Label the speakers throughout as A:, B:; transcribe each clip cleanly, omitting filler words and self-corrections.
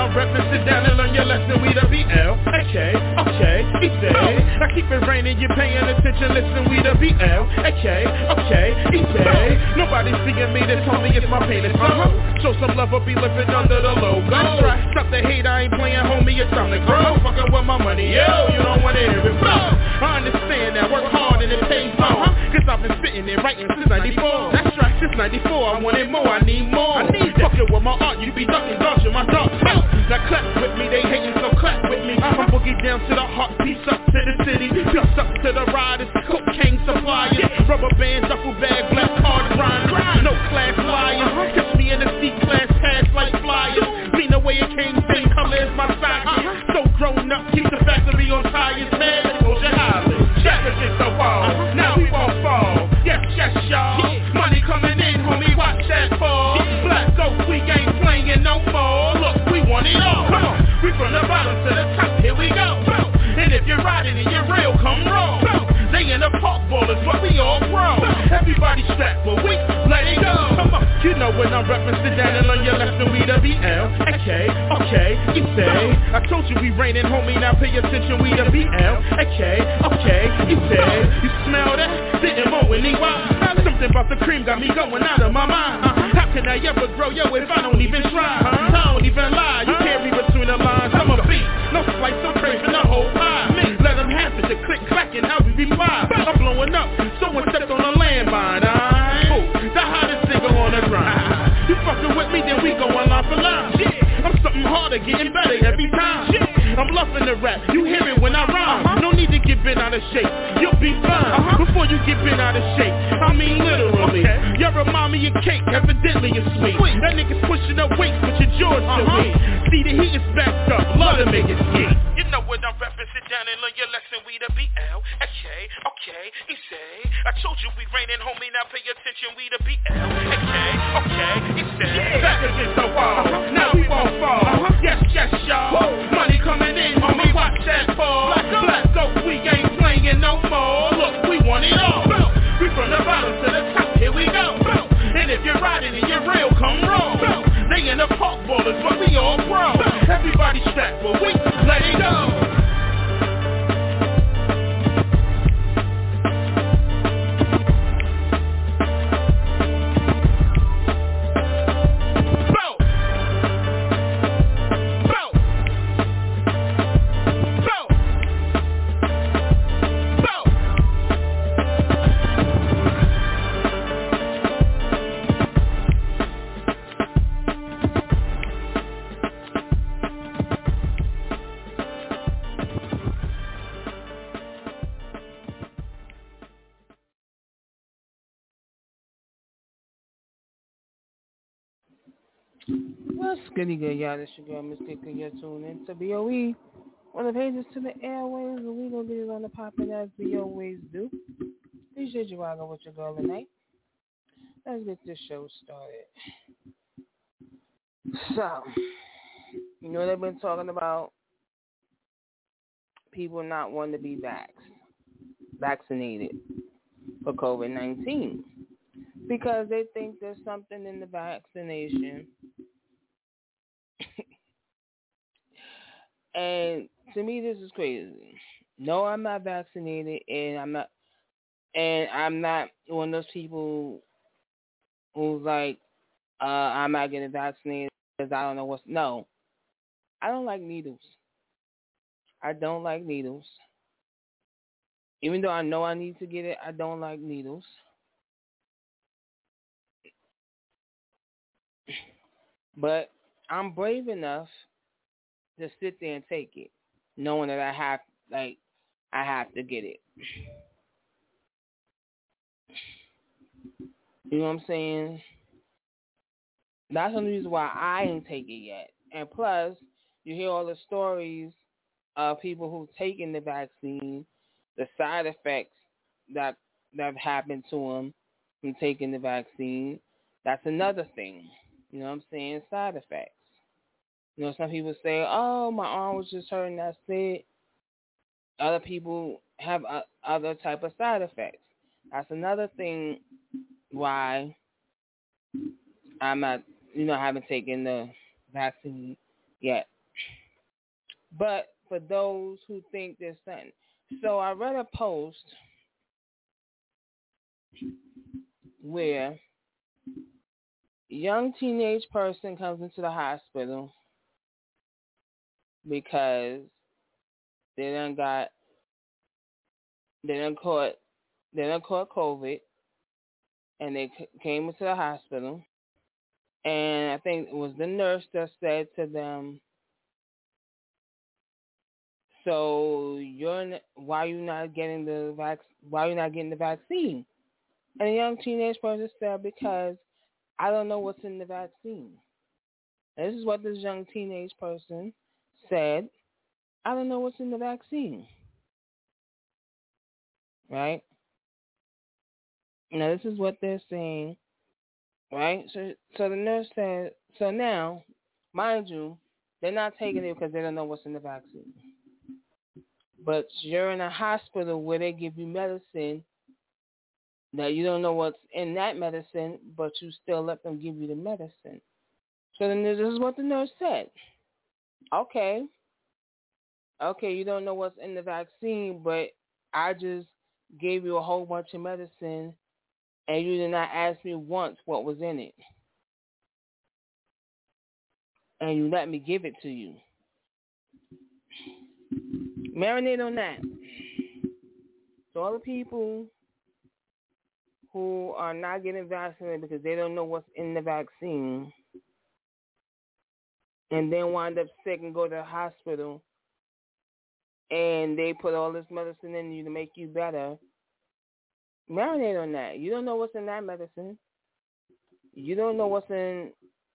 A: I'm reppin', sit down and learn your lesson. We the BL, okay, easy. I keep it raining, you paying attention, listen, we the BL, okay, easy. Nobody seeing me, they told me it's my penis. Show some love, I'll be living under the logo. Stop the hate, I ain't playing, homie, it's time to grow. Fucking with my money, yo, you don't wanna hear it flow. I understand that, work hard and it pays more. Cause I've been spitting and writing since 94. That's right, since 94, I wanted more, I need more. Fucking with my art, you be ducking, dodging my dark. Now clap with me, they hating, so clap with me. I'm boogie down to the heart, peace up to the city. Peace up to the riders, cocaine suppliers. Rubber band, duffel bag, black card grind. No class liars, catch me in the C-class, pass like flyers. Mean the way it came, same color as my socket. So grown up, keep the factory on tires, man. Close your eyelids, check against the wall. Now we won't fall, yes, y'all. Money coming in, homie, watch that fall. Black Oak, we ain't playing no more. Look, we want it all. Come on, we from the bottom to the top, here we go. And if you're riding and you're real, come roll. They in the park ballers, but we all grow. Everybody strapped, but we let it go. Come on, you know when I'm reppin', sit down and learn your lesson. We the BL, okay, easy. I told you we raining, homie, now pay attention. We the BL, okay, easy. You smell that? Didn't mow anyone. Something about the cream got me going out of my mind. How can I ever grow, yo, if I don't even try? I don't even lie, you can't read between the lines. I'm a beat, no slice, I'm craving the whole pie. Let them have it, the click clacking, how we reply. I'm blowing up, someone stepped on a landmine. The hottest nigga on the grind. You fucking with me, then we going line for line. I'm something harder, getting better every time. I'm bluffing the rap, you hear it when I rhyme. No need to get bent out of shape, you'll be fine. Before you get bent out of shape, I mean literally. You remind me of cake, evidently it's sweet. That nigga's pushing up weights, but your jaws to me. See the heat is backed up, love to make it sweet. You know what I'm reppin', sit down and learn your lesson. We the BL, okay, easy. I told you we raining, homie, now pay attention. We the BL, okay, easy. Back against the wall, now we won't fall. Yes, y'all. Money coming in, homie, watch that fall. Black Oak, we ain't playing no more. Look, we want it all. We from the bottom to the top, here we go. And if you're riding and you're real, come roll. They in the park ballers, but we all grow. Everybody strapped, but we let it go.
B: What's goody good, y'all? This your girl, Miss Kicker. You're tuned in to BOE. On the pages to the airways, and we gonna get it on the poppin' as we always do. Appreciate you rocking with your girl tonight. Let's get this show started. So, you know they've been talking about people not wanting to be vaccinated for COVID-19 because they think there's something in the vaccination. And to me, this is crazy. No, I'm not vaccinated, and I'm not one of those people who's like, I'm not getting vaccinated because I don't know what's. No, I don't like needles. I don't like needles. Even though I know I need to get it, I don't like needles. But I'm brave enough to sit there and take it, knowing that I have to get it. You know what I'm saying? That's the reason why I ain't take it yet. And plus, you hear all the stories of people who've taken the vaccine, the side effects that have happened to them from taking the vaccine. That's another thing. You know what I'm saying? Side effects. You know, some people say, oh, my arm was just hurting, that's it. Other people have other type of side effects. That's another thing why I'm not, I haven't taken the vaccine yet. but for those who think there's something. So I read a post where a young teenage person comes into the hospital because they done caught COVID, and they came into the hospital, and I think it was the nurse that said to them, "So why are you not getting the vaccine?" And a young teenage person said, "Because I don't know what's in the vaccine." And this is what this young teenage person said: "I don't know what's in the vaccine." Right? Now this is what they're saying. Right? So the nurse said. So now, mind you, they're not taking it because they don't know what's in the vaccine. But you're in a hospital where they give you medicine that you don't know what's in that medicine, but you still let them give you the medicine. So then this is what the nurse said. Okay, you don't know what's in the vaccine, but I just gave you a whole bunch of medicine, and you did not ask me once what was in it. And you let me give it to you. Marinate on that. So all the people who are not getting vaccinated because they don't know what's in the vaccine and then wind up sick and go to the hospital and they put all this medicine in you to make you better, marinate on that. You don't know what's in that medicine. You don't know what's in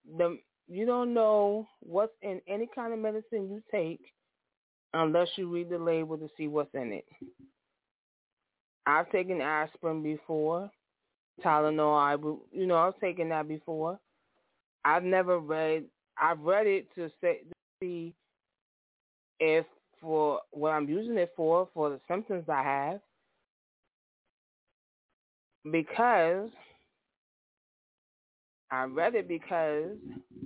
B: any kind of medicine you take unless you read the label to see what's in it. I've taken aspirin before, Tylenol. I've taken that before. I've read it to see if for what I'm using it for the symptoms I have, because I read it because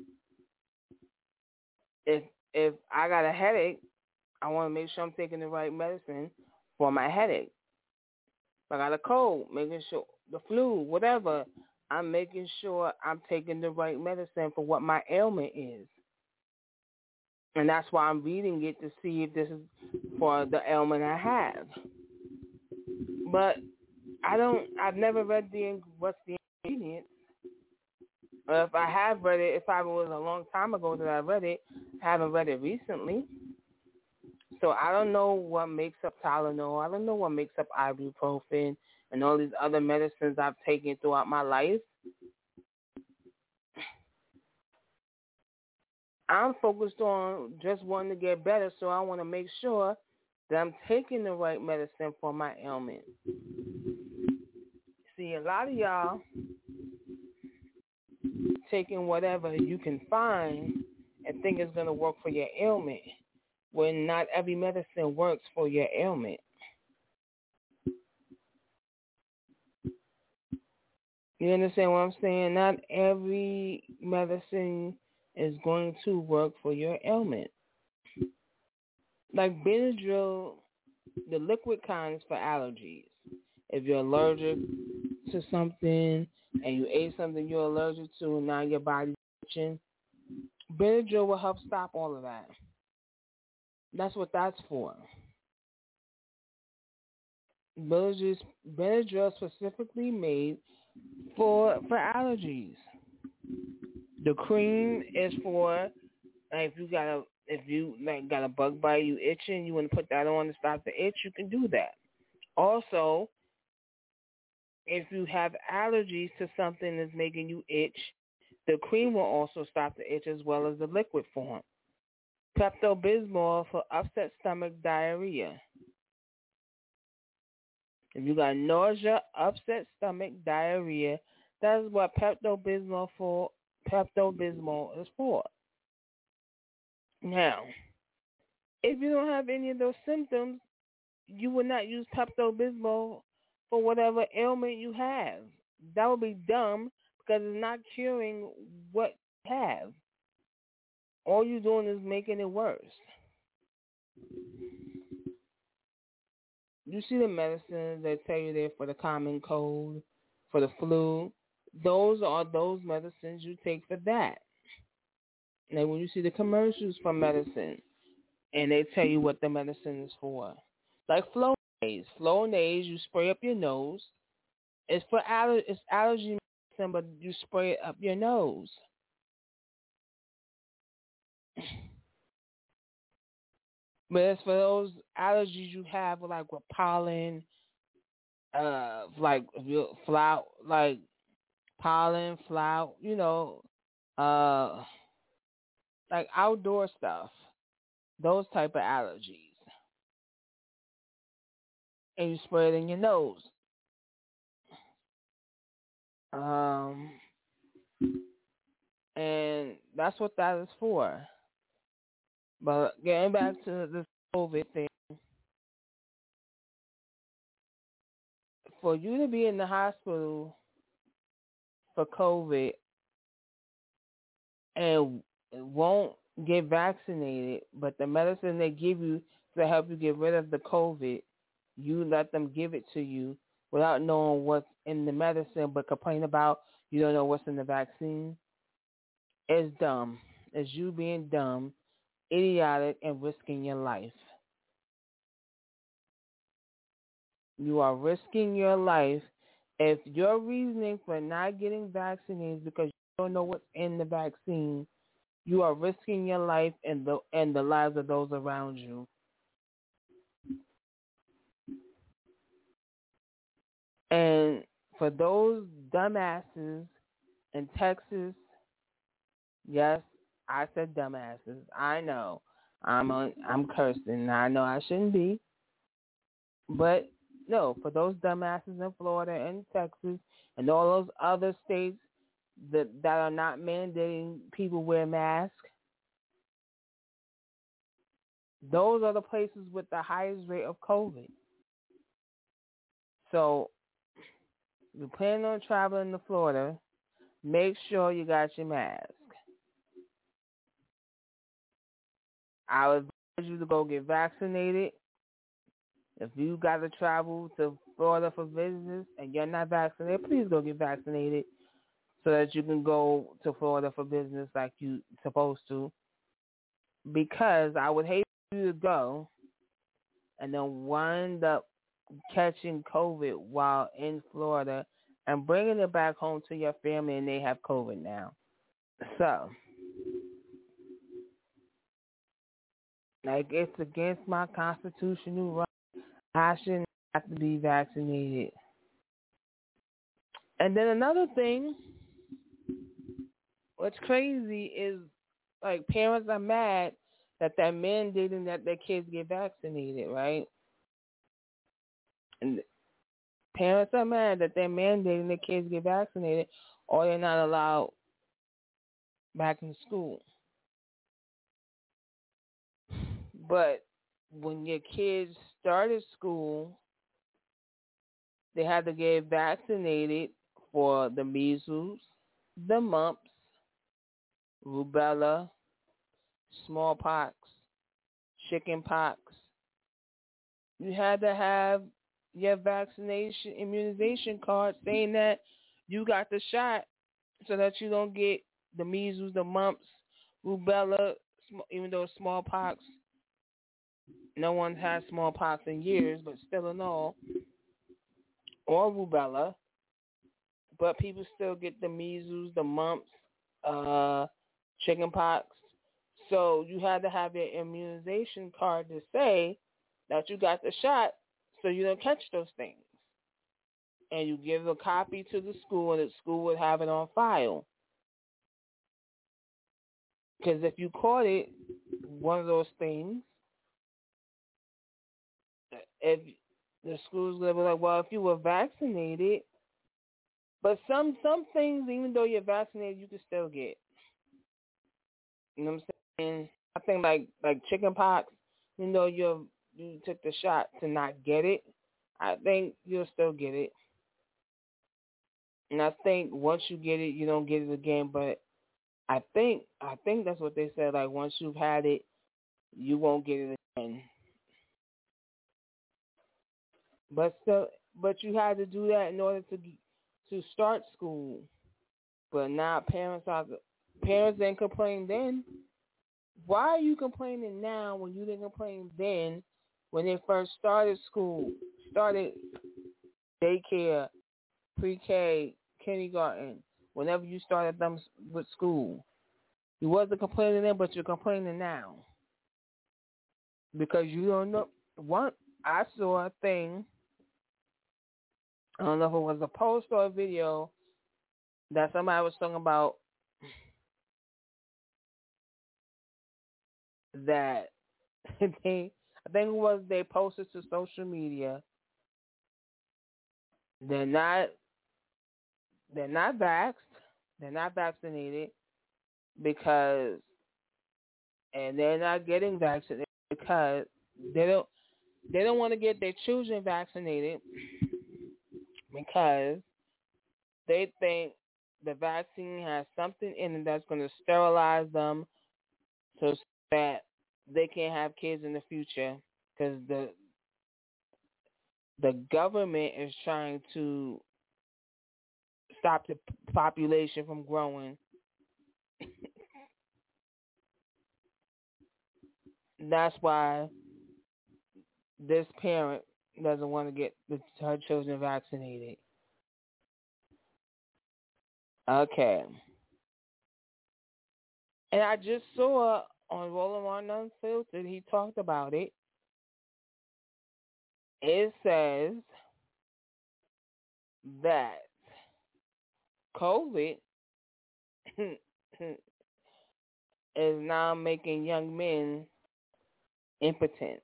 B: if I got a headache, I want to make sure I'm taking the right medicine for my headache. If I got a cold, making sure the flu, whatever, I'm making sure I'm taking the right medicine for what my ailment is. And that's why I'm reading it to see if this is for the ailment I have. But I've never read what's the ingredients. If I have read it, if I was a long time ago that I read it, I haven't read it recently. So I don't know what makes up Tylenol. I don't know what makes up ibuprofen and all these other medicines I've taken throughout my life. I'm focused on just wanting to get better, so I want to make sure that I'm taking the right medicine for my ailment. See, a lot of y'all taking whatever you can find and think it's going to work for your ailment, when not every medicine works for your ailment. You understand what I'm saying? Not every medicine is going to work for your ailment. Like Benadryl, the liquid kinds for allergies. If you're allergic to something and you ate something you're allergic to and now your body's itching, Benadryl will help stop all of that. That's what that's for. Benadryl specifically made for allergies. The cream is for if you got a bug bite, you itching, you want to put that on to stop the itch, you can do that. Also, if you have allergies to something that's making you itch, the cream will also stop the itch as well as the liquid form. Pepto-Bismol for upset stomach, diarrhea. If you got nausea, upset stomach, diarrhea, that's what Pepto-Bismol is for. Now, if you don't have any of those symptoms, you would not use Pepto-Bismol for whatever ailment you have. That would be dumb because it's not curing what you have. All you're doing is making it worse. You see the medicines that tell you they're for the common cold, for the flu. Those are those medicines you take for that. And when you see the commercials for medicine, and they tell you what the medicine is for, like Flonase. Flonase, you spray up your nose. It's for it's allergy medicine, but you spray it up your nose. But it's for those allergies you have, like with pollen, like flower, like pollen, flower, uh, like outdoor stuff, those type of allergies, and you spray it in your nose. And that's what that is for. But getting back to this COVID thing, for you to be in the hospital for COVID and won't get vaccinated, but the medicine they give you to help you get rid of the COVID, you let them give it to you without knowing what's in the medicine, but complain about you don't know what's in the vaccine. It's dumb. It's you being dumb, idiotic, and risking your life. You are risking your life if your reasoning for not getting vaccinated is because you don't know what's in the vaccine. You are risking your life and the lives of those around you. And for those dumbasses in Texas, yes, I said dumbasses. I know. I'm cursing. I know I shouldn't be. But no, for those dumbasses in Florida and Texas and all those other states that are not mandating people wear masks, those are the places with the highest rate of COVID. So, if you're planning on traveling to Florida, make sure you got your mask. I would advise you to go get vaccinated. If you got to travel to Florida for business and you're not vaccinated, please go get vaccinated so that you can go to Florida for business like you're supposed to. Because I would hate for you to go and then wind up catching COVID while in Florida and bringing it back home to your family and they have COVID now. So, like, it's against my constitutional right. I shouldn't have to be vaccinated. And then another thing, what's crazy is, like, parents are mad that they're mandating that their kids get vaccinated, right? And parents are mad that they're mandating their kids get vaccinated or they're not allowed back in school. But when your kids started school, they had to get vaccinated for the measles, the mumps, rubella, smallpox, chickenpox. You had to have your vaccination immunization card saying that you got the shot so that you don't get the measles, the mumps, rubella, even though smallpox. No one has smallpox in years, but still in all, or rubella. But people still get the measles, the mumps, chickenpox. So you had to have your immunization card to say that you got the shot so you don't catch those things. And you give a copy to the school, and the school would have it on file. Because if you caught it, one of those things, if the school's going to be like, well, if you were vaccinated, but some things, even though you're vaccinated, you can still get. You know what I'm saying? I think like chicken pox, even though you took the shot to not get it, I think you'll still get it. And I think once you get it, you don't get it again. But I think that's what they said. Like once you've had it, you won't get it But you had to do that in order to start school. But now parents didn't complain then. Why are you complaining now when you didn't complain then when they first started school, started daycare, pre-K, kindergarten, whenever you started them with school? You wasn't complaining then, but you're complaining now. Because you don't know. I saw a thing, I don't know if it was a post or a video, that somebody was talking about that I think it was they posted to social media. They're not vaxxed. They're not vaccinated and they're not getting vaccinated because they don't want to get their children vaccinated because they think the vaccine has something in it that's going to sterilize them so that they can't have kids in the future because the government is trying to stop the population from growing. That's why this parent doesn't want to get her children vaccinated. Okay. And I just saw on Roland Martin Unfiltered, he talked about it. It says that COVID is now making young men impotent.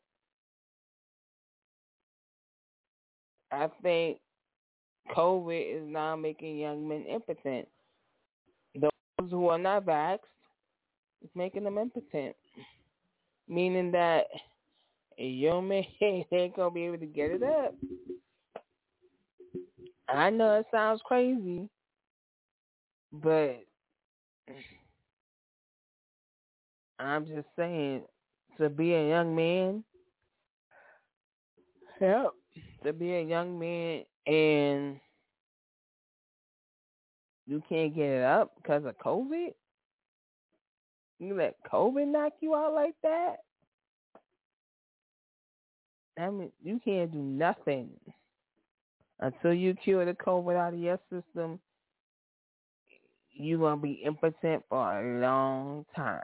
B: I think COVID is now making young men impotent. Those who are not vaxxed, it's making them impotent. Meaning that a young man ain't going to be able to get it up. I know it sounds crazy, but I'm just saying, to be a young man, to be a young man and you can't get it up because of COVID? You let COVID knock you out like that? I mean, you can't do nothing until you cure the COVID out of your system. You're gonna be impotent for a long time.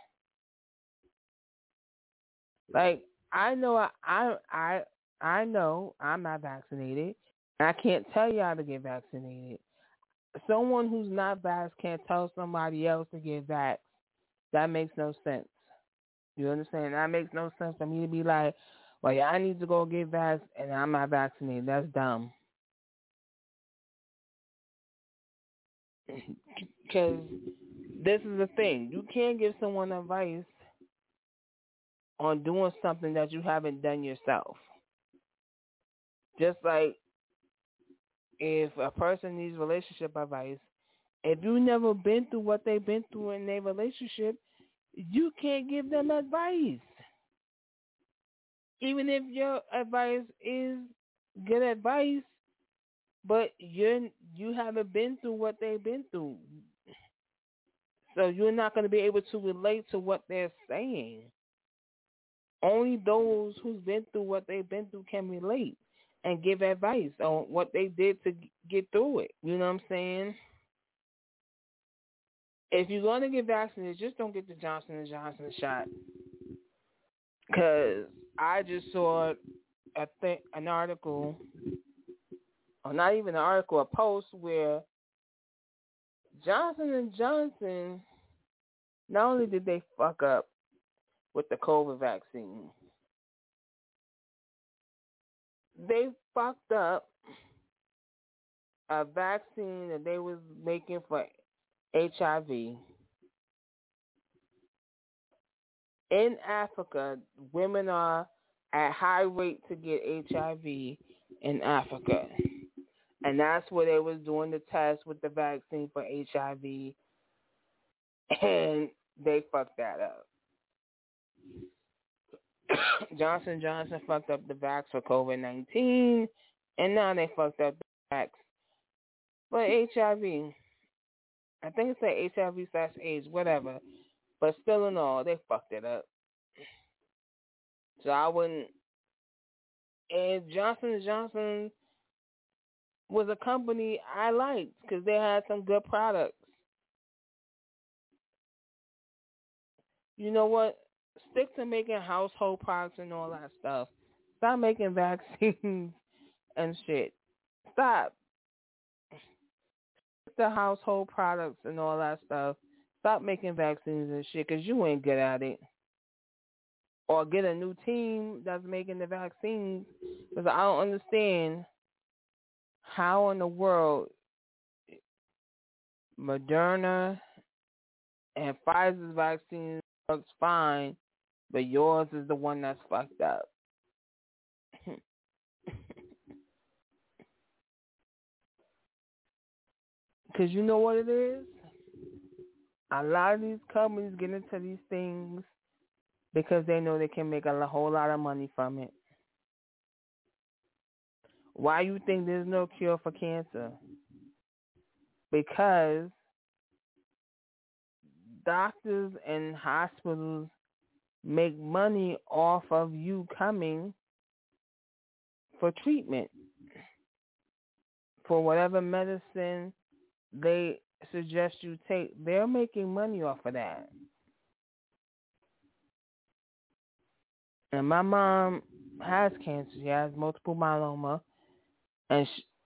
B: Like I know, I know I'm not vaccinated. I can't tell y'all to get vaccinated. Someone who's not vaxxed can't tell somebody else to get vaxxed. That makes no sense. You understand? That makes no sense for me to be like, well, yeah, I need to go get vaxxed and I'm not vaccinated. That's dumb. Because this is the thing. You can't give someone advice on doing something that you haven't done yourself. Just like if a person needs relationship advice, if you've never been through what they've been through in their relationship, you can't give them advice. Even if your advice is good advice, but you haven't been through what they've been through. So you're not going to be able to relate to what they're saying. Only those who's been through what they've been through can relate and give advice on what they did to get through it. You know what I'm saying? If you're going to get vaccinated, just don't get the Johnson & Johnson shot. Because I just saw an article, or not even an article, a post where Johnson & Johnson, not only did they fuck up with the COVID vaccine, they fucked up a vaccine that they was making for HIV. In Africa, women are at high rate to get HIV in Africa. And that's where they was doing the test with the vaccine for HIV. And they fucked that up. Johnson Johnson fucked up the vax for COVID-19, and now they fucked up the vax for HIV. I think it's like HIV/AIDS, whatever. But still in all, they fucked it up. So I wouldn't. And Johnson Johnson was a company I liked because they had some good products. You know what? Stick to making household products and all that stuff. Stop making vaccines and shit. Stop. The household products and all that stuff. Stop making vaccines and shit because you ain't good at it. Or get a new team that's making the vaccines because I don't understand how in the world Moderna and Pfizer's vaccine works fine, but yours is the one that's fucked up. Because you know what it is? A lot of these companies get into these things because they know they can make a whole lot of money from it. Why you think there's no cure for cancer? Because doctors and hospitals make money off of you coming for treatment for whatever medicine they suggest you take. They're making money off of that. And my mom has cancer. She has multiple myeloma, and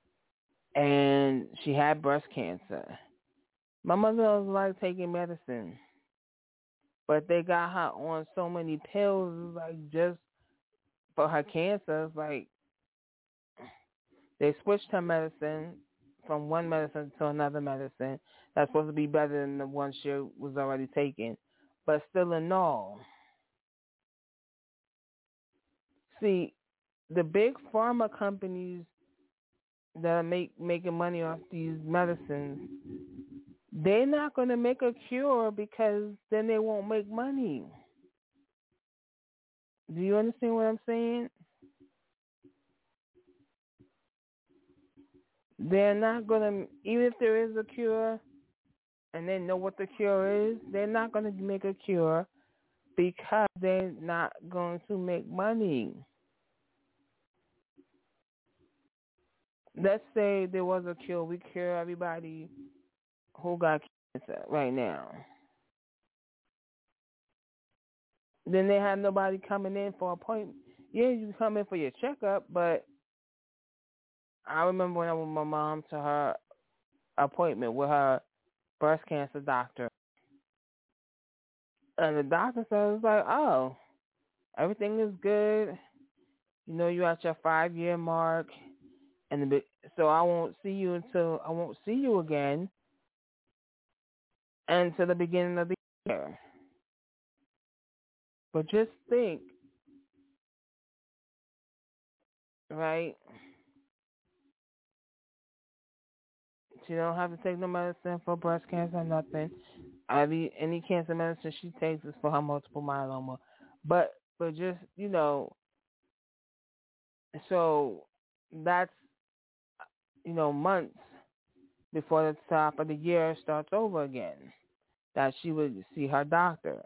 B: she had breast cancer. My mother doesn't like taking medicine, but they got her on so many pills, like just for her cancer. It's like they switched her medicine from one medicine to another medicine that's supposed to be better than the one she was already taking, but still in all. See, the big pharma companies that are making money off these medicines, they're not going to make a cure because then they won't make money. Do you understand what I'm saying? They're not going to, even if there is a cure and they know what the cure is, they're not going to make a cure because they're not going to make money. Let's say there was a cure. We cure everybody who got cancer right now. Then they have nobody coming in for an appointment. Yeah, you come in for your checkup, but I remember when I went with my mom to her appointment with her breast cancer doctor. And the doctor says, like, oh, everything is good. You know, you're at your 5-year mark. So I won't see you again until the beginning of the year. But just think, right? She don't have to take no medicine for breast cancer or nothing. Any cancer medicine she takes is for her multiple myeloma. But just, you know, so that's, you know, months before the top of the year starts over again that she would see her doctor.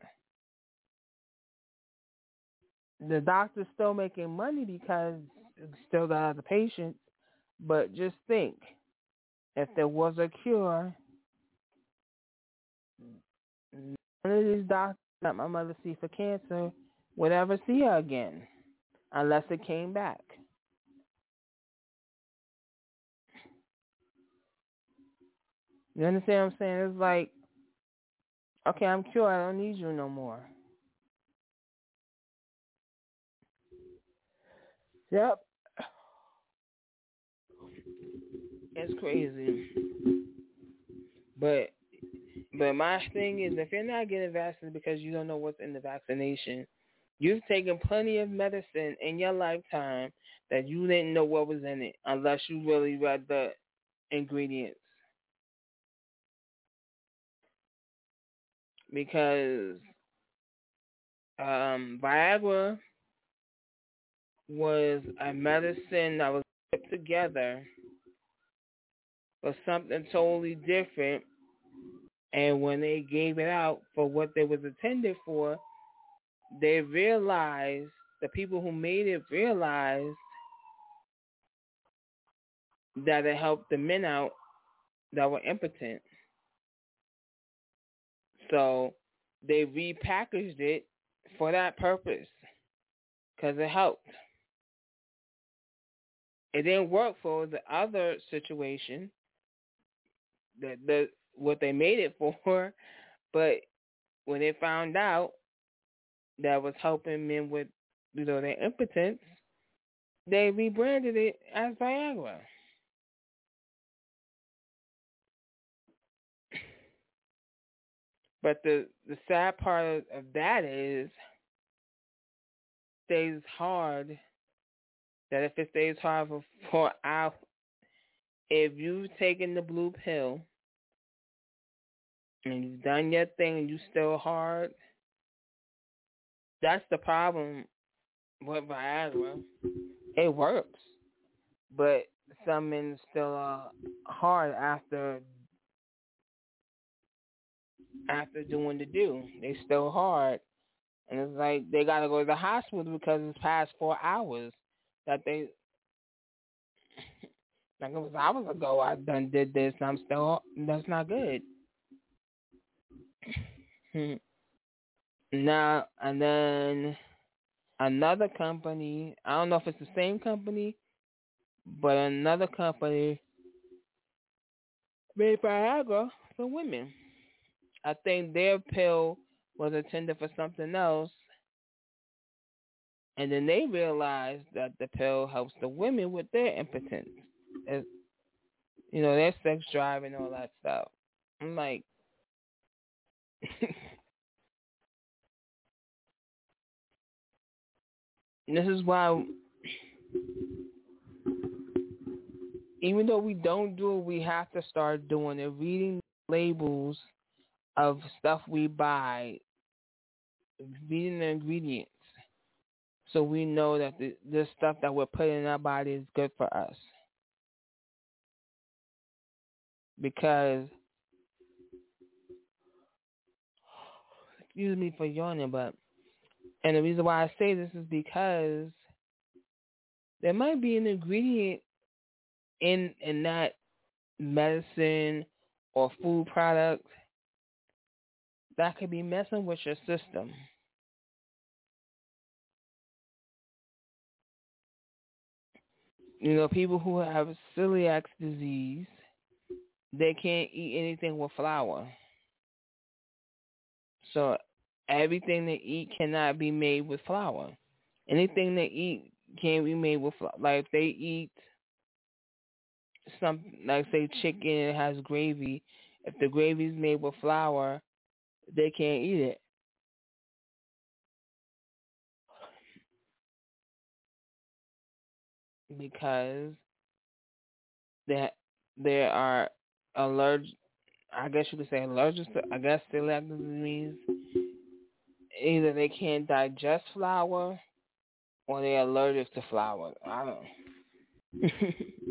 B: The doctor's still making money because it's still got other patients. But just think, if there was a cure, none of these doctors that my mother see for cancer would ever see her again unless it came back. You understand what I'm saying? It's like, okay, I'm cured. I don't need you no more. Yep. It's crazy. But my thing is, if you're not getting vaccinated because you don't know what's in the vaccination, you've taken plenty of medicine in your lifetime that you didn't know what was in it unless you really read the ingredients. Because Viagra was a medicine that was put together for something totally different, and when they gave it out for what they was intended for, they realized, the people who made it realized that it helped the men out that were impotent. So they repackaged it for that purpose because it helped. It didn't work for the other situation, what they made it for, but when they found out that was helping men with, their impotence, they rebranded it as Viagra. But the sad part of that is, stays hard, that if it stays hard for hours, if you've taken the blue pill and you've done your thing and you still hard, that's the problem with Viagra. It works, but some men still are hard after doing the do. They still hard. And it's like they got to go to the hospital because it's past 4 hours that they, like it was hours ago I done did this and I'm still, that's not good. Now, and then another company, I don't know if it's the same company, but another company made Viagra for women. I think their pill was intended for something else, and then they realized that the pill helps the women with their impotence, their sex drive and all that stuff. I'm like, this is why, even though we don't do it, we have to start doing it, reading labels of stuff we buy, reading the ingredients, so we know that the stuff that we're putting in our body is good for us. Because, excuse me for yawning, and the reason why I say this is because there might be an ingredient in that medicine or food product that could be messing with your system. People who have celiac disease, they can't eat anything with flour. So everything they eat cannot be made with flour. Anything they eat can't be made with flour. Like if they eat some, like say chicken, it has gravy. If the gravy is made with flour, they can't eat it. Because they are allergic. I guess you could say allergic to. I guess celiac disease means either they can't digest flour or they're allergic to flour. I don't know.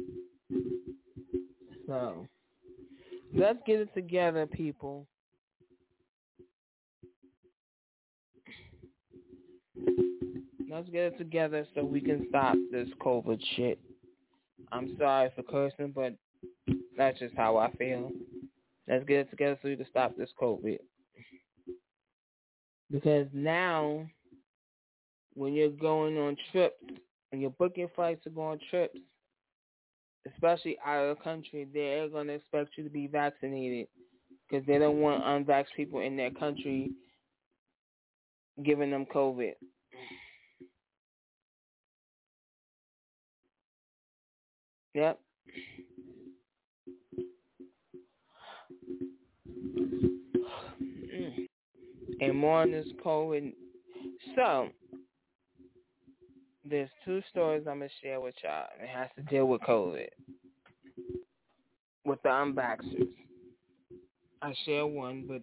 B: So let's get it together, people. Let's get it together so we can stop this COVID shit. I'm sorry for cursing, but that's just how I feel. Let's get it together so we can stop this COVID. Because now, when you're going on trips, when you're booking flights to go on trips, especially out of the country, they're going to expect you to be vaccinated because they don't want unvaxxed people in their country giving them COVID. Yep. And more on this COVID. So, there's 2 stories I'm going to share with y'all. It has to deal with COVID. With the unvaxxers. I share one, but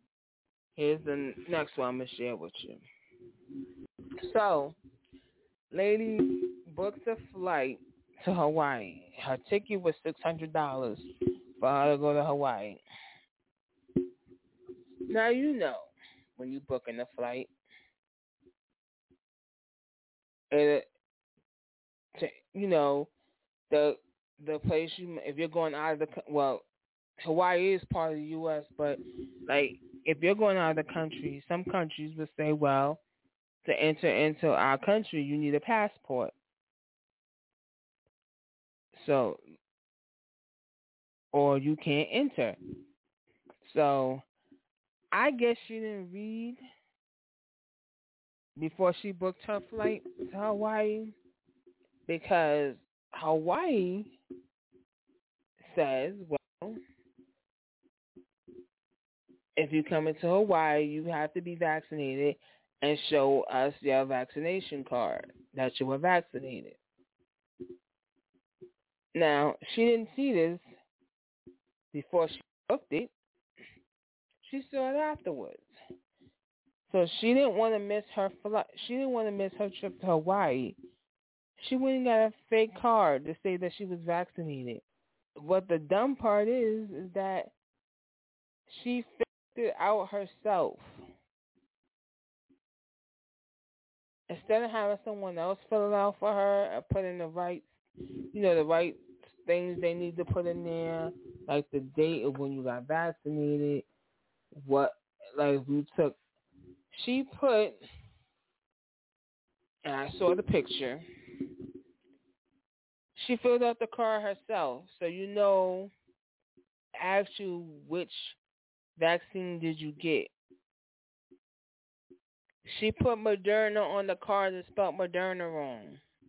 B: here's the next one I'm going to share with you. So, Lady booked a flight to Hawaii. Her ticket was $600 for her to go to Hawaii. Now you know when you booking a flight, it, you know the place you if you're going out of the Hawaii is part of the U.S., but like if you're going out of the country, some countries would say, well, to enter into our country, you need a passport. So, or you can't enter. So, I guess she didn't read before she booked her flight to Hawaii, because Hawaii says, well, if you come into Hawaii, you have to be vaccinated and show us your vaccination card that you were vaccinated. Now, she didn't see this before she booked it. She saw it afterwards. So she didn't want to miss her flight. She didn't want to miss her trip to Hawaii. She went and got a fake card to say that she was vaccinated. What the dumb part is that she figured it out herself. Instead of having someone else fill it out for her and put in the right things they need to put in there, like the date of when you got vaccinated, she put, and I saw the picture, she filled out the card herself, so ask you which vaccine did you get. She put Moderna on the card and spelled Moderna wrong.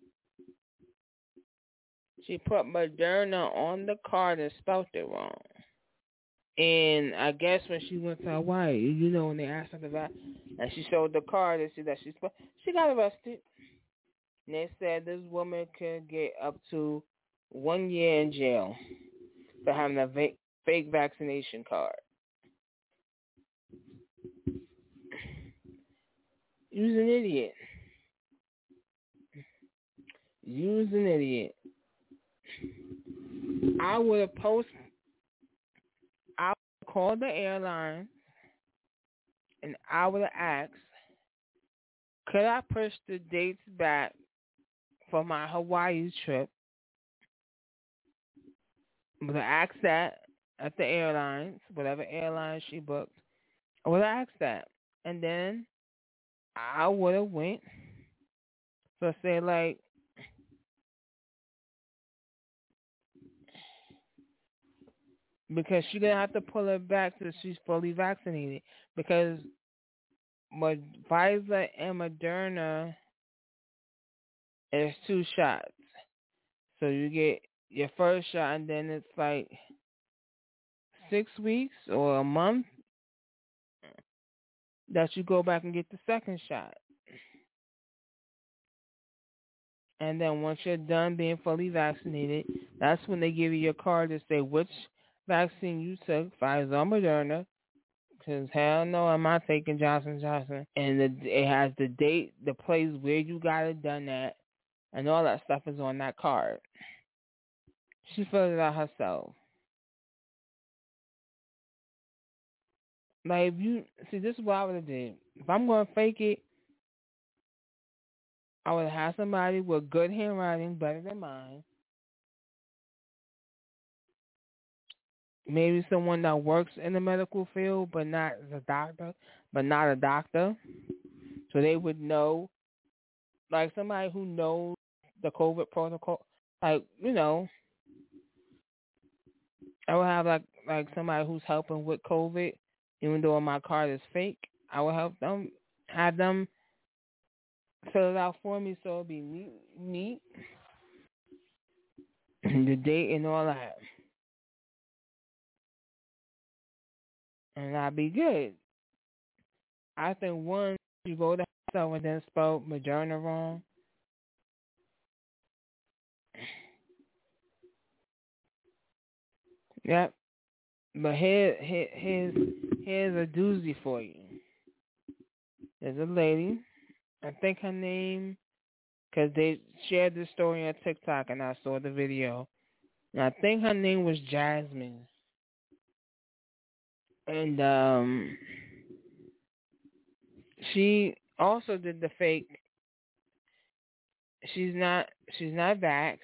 B: She put Moderna on the card and spelled it wrong. And I guess when she went to Hawaii, when they asked her about, and she showed the card and said that she got arrested. And they said this woman could get up to 1 year in jail for having a fake vaccination card. You's an idiot. You's an idiot. I would have called the airline and I would have asked, could I push the dates back for my Hawaii trip? I would have asked that at the airlines, whatever airline she booked. I would have asked that. And then I would have went. So say like, because she's going to have to pull it back till she's fully vaccinated. Because Pfizer and Moderna is 2 shots. So you get your first shot and then it's like 6 weeks or a month that you go back and get the second shot. And then once you're done being fully vaccinated, that's when they give you your card to say which vaccine you took, Pfizer or Moderna. Because hell no, I'm not taking Johnson & Johnson. And it has the date, the place where you got it done at, and all that stuff is on that card. She filled it out herself. Like, this is what I would have did. If I'm going to fake it, I would have somebody with good handwriting, better than mine. Maybe someone that works in the medical field, but not a doctor. So they would know, like somebody who knows the COVID protocol. Like, I would have like somebody who's helping with COVID, even though my card is fake. I would have them fill it out for me so it'll be neat. The date and all that. And I'll be good. I think once you go to herself and then spell Moderna wrong, yep. But here's a doozy for you. There's a lady, I think her name because they shared this story on TikTok, and I saw the video. And I think her name was Jasmine, and she also did the fake. She's not vaxxed.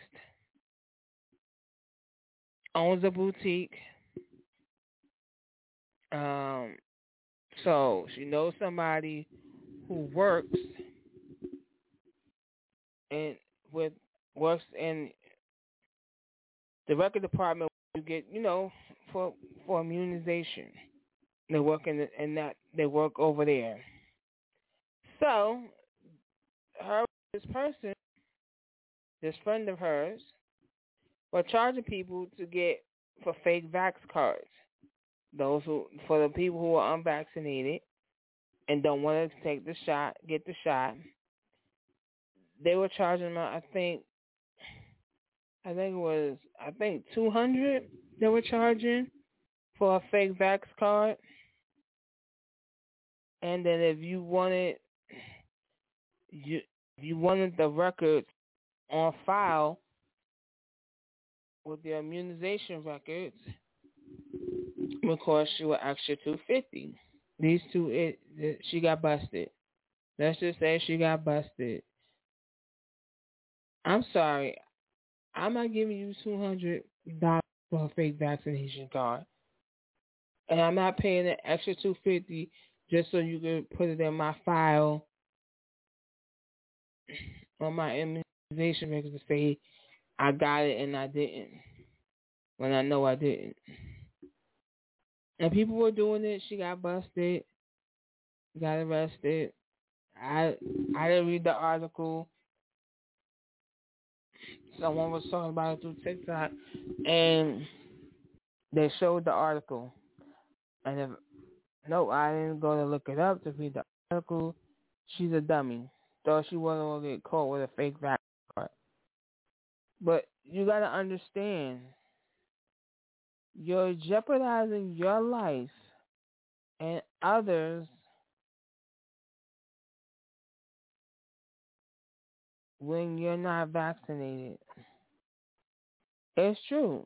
B: Owns a boutique. So she knows somebody who and with works in the record department. You get, for immunization. They work in that. They work over there. So this person, this friend of hers, were charging people to get for fake vax cards. For the people who are unvaccinated and don't want to take the shot, get the shot. They were charging them, I think it was, 200 they were charging for a fake vax card. And then if you wanted the records on file with the immunization records, it would cost you an extra $250. These two, she got busted. Let's just say she got busted. I'm sorry, I'm not giving you $200 for a fake vaccination card, and I'm not paying an extra $250 just so you can put it in my file on my immunization records to say I got it and I didn't, when I know I didn't. And people were doing it. She got busted, got arrested. I didn't read the article. Someone was talking about it through TikTok, and they showed the article. And I didn't go to look it up to read the article. She's a dummy. Thought she wasn't going to get caught with a fake vaccine card. But you got to understand, you're jeopardizing your life and others when you're not vaccinated. It's true.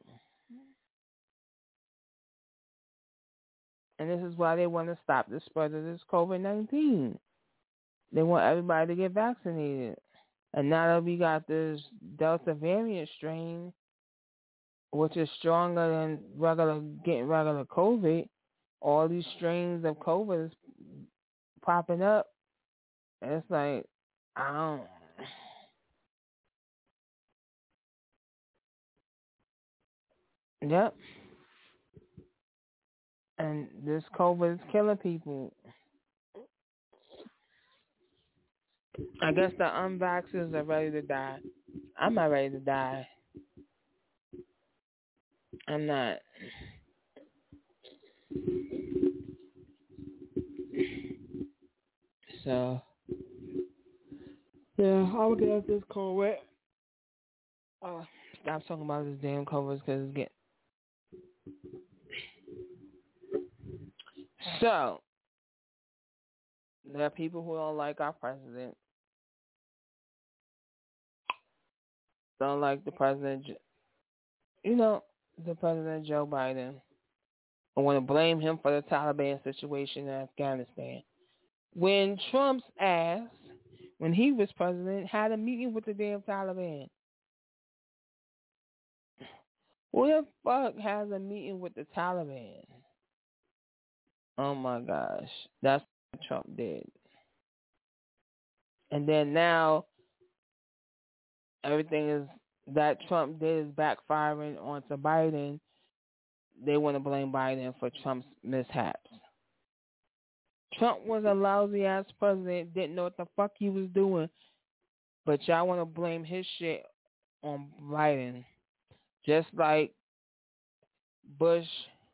B: And this is why they want to stop the spread of this COVID-19. They want everybody to get vaccinated. And now that we got this Delta variant strain, which is stronger than regular COVID, all these strains of COVID is popping up. And it's like, Yep. And this COVID is killing people. I guess the unvaxxers are ready to die. I'm not ready to die. I'm not. So, yeah, I'm gonna get off this COVID. Stop talking about this damn COVID because it's getting. So, there are people who don't like our president. Don't like the president, the President Joe Biden. I want to blame him for the Taliban situation in Afghanistan. When Trump's ass, when he was president, had a meeting with the damn Taliban. Who the fuck has a meeting with the Taliban? Oh my gosh. That's what Trump did. And then now, everything is that Trump did is backfiring onto Biden. They want to blame Biden for Trump's mishaps. Trump was a lousy ass president, didn't know what the fuck he was doing. But y'all want to blame his shit on Biden. Just like Bush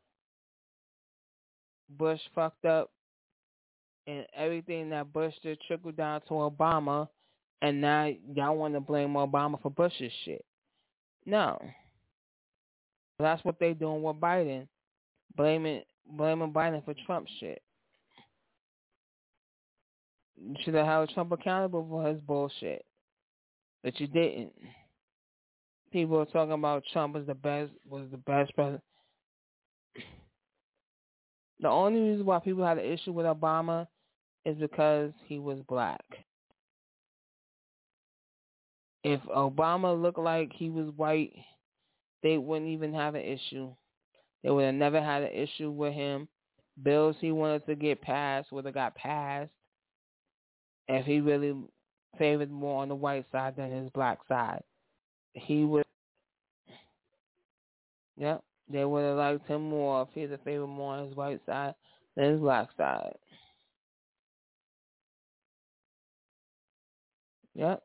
B: fucked up, and everything that Bush did trickled down to Obama, and now y'all want to blame Obama for Bush's shit. No. That's what they doing with Biden. Blaming Biden for Trump's shit. You should have held Trump accountable for his bullshit. But you didn't. People are talking about Trump was the best president. The only reason why people had an issue with Obama is because he was black. If Obama looked like he was white, they wouldn't even have an issue. They would have never had an issue with him. Bills he wanted to get passed would have got passed if he really favored more on the white side than his black side. He would, yep, they would have liked him more if he had favored more on his white side than his black side. Yep.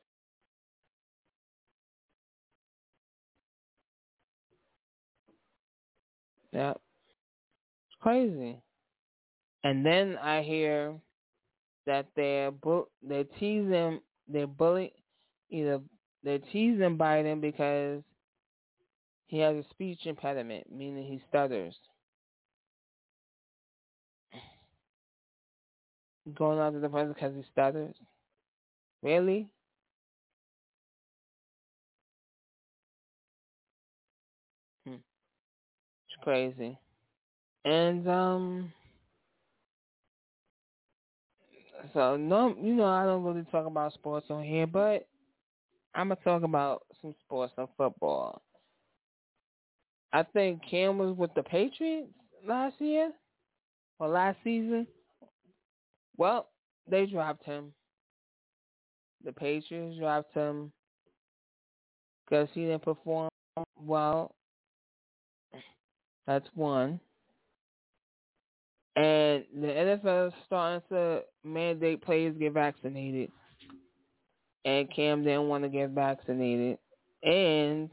B: Yep. It's crazy. And then I hear that they're teasing, they're bullying, either they're teasing Biden because he has a speech impediment, meaning he stutters. Going after the president because he stutters? Really? It's crazy. And so no, I don't really talk about sports on here, but I'm gonna talk about some sports and football. I think Cam was with the Patriots last year or last season. Well, they dropped him. The Patriots dropped him because he didn't perform well. That's one. And the NFL is starting to mandate players get vaccinated. And Cam didn't want to get vaccinated. And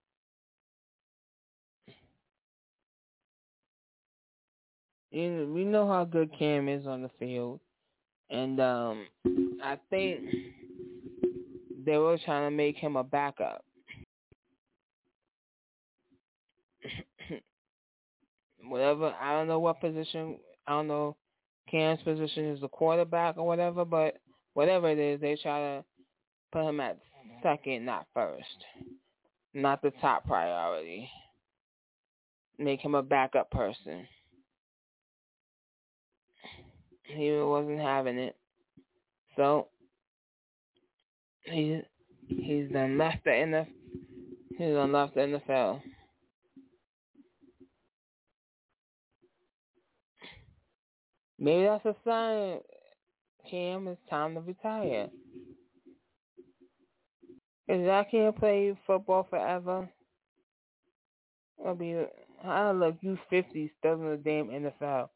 B: we know how good Cam is on the field. And I think they were trying to make him a backup. Whatever, I don't know what position, I don't know Cam's position is the quarterback or whatever, but whatever it is, they try to put him at second, not first. Not the top priority. Make him a backup person. He wasn't having it. So he's done left the NFL. Maybe that's a sign, Cam, it's time to retire. If I can't play football forever, I'll be, I don't look, you 50 still in the damn NFL.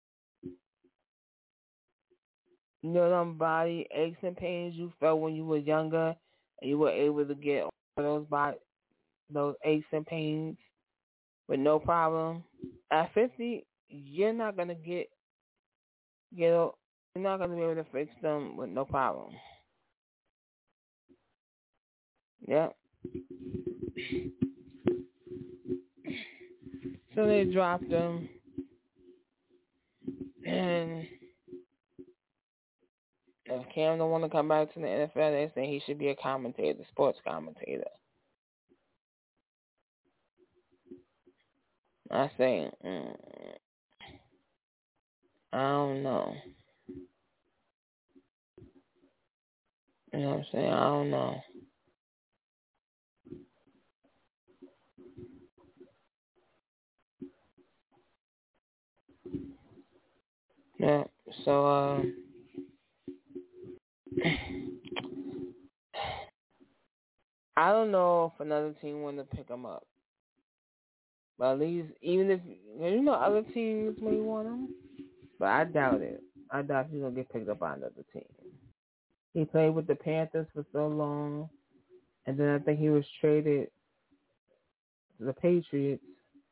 B: You know them body aches and pains you felt when you were younger and you were able to get over those aches and pains with no problem? At 50, you're not going to you're not going to be able to fix them with no problem. Yep. So they dropped him. And if Cam don't want to come back to the NFL, they say he should be a commentator, sports commentator. I say, I don't know. You know what I'm saying? I don't know. Yeah, so, I don't know if another team want to pick him up. But at least, even if, other teams may want him. But I doubt it. I doubt he's going to get picked up by another team. He played with the Panthers for so long. And then I think he was traded to the Patriots.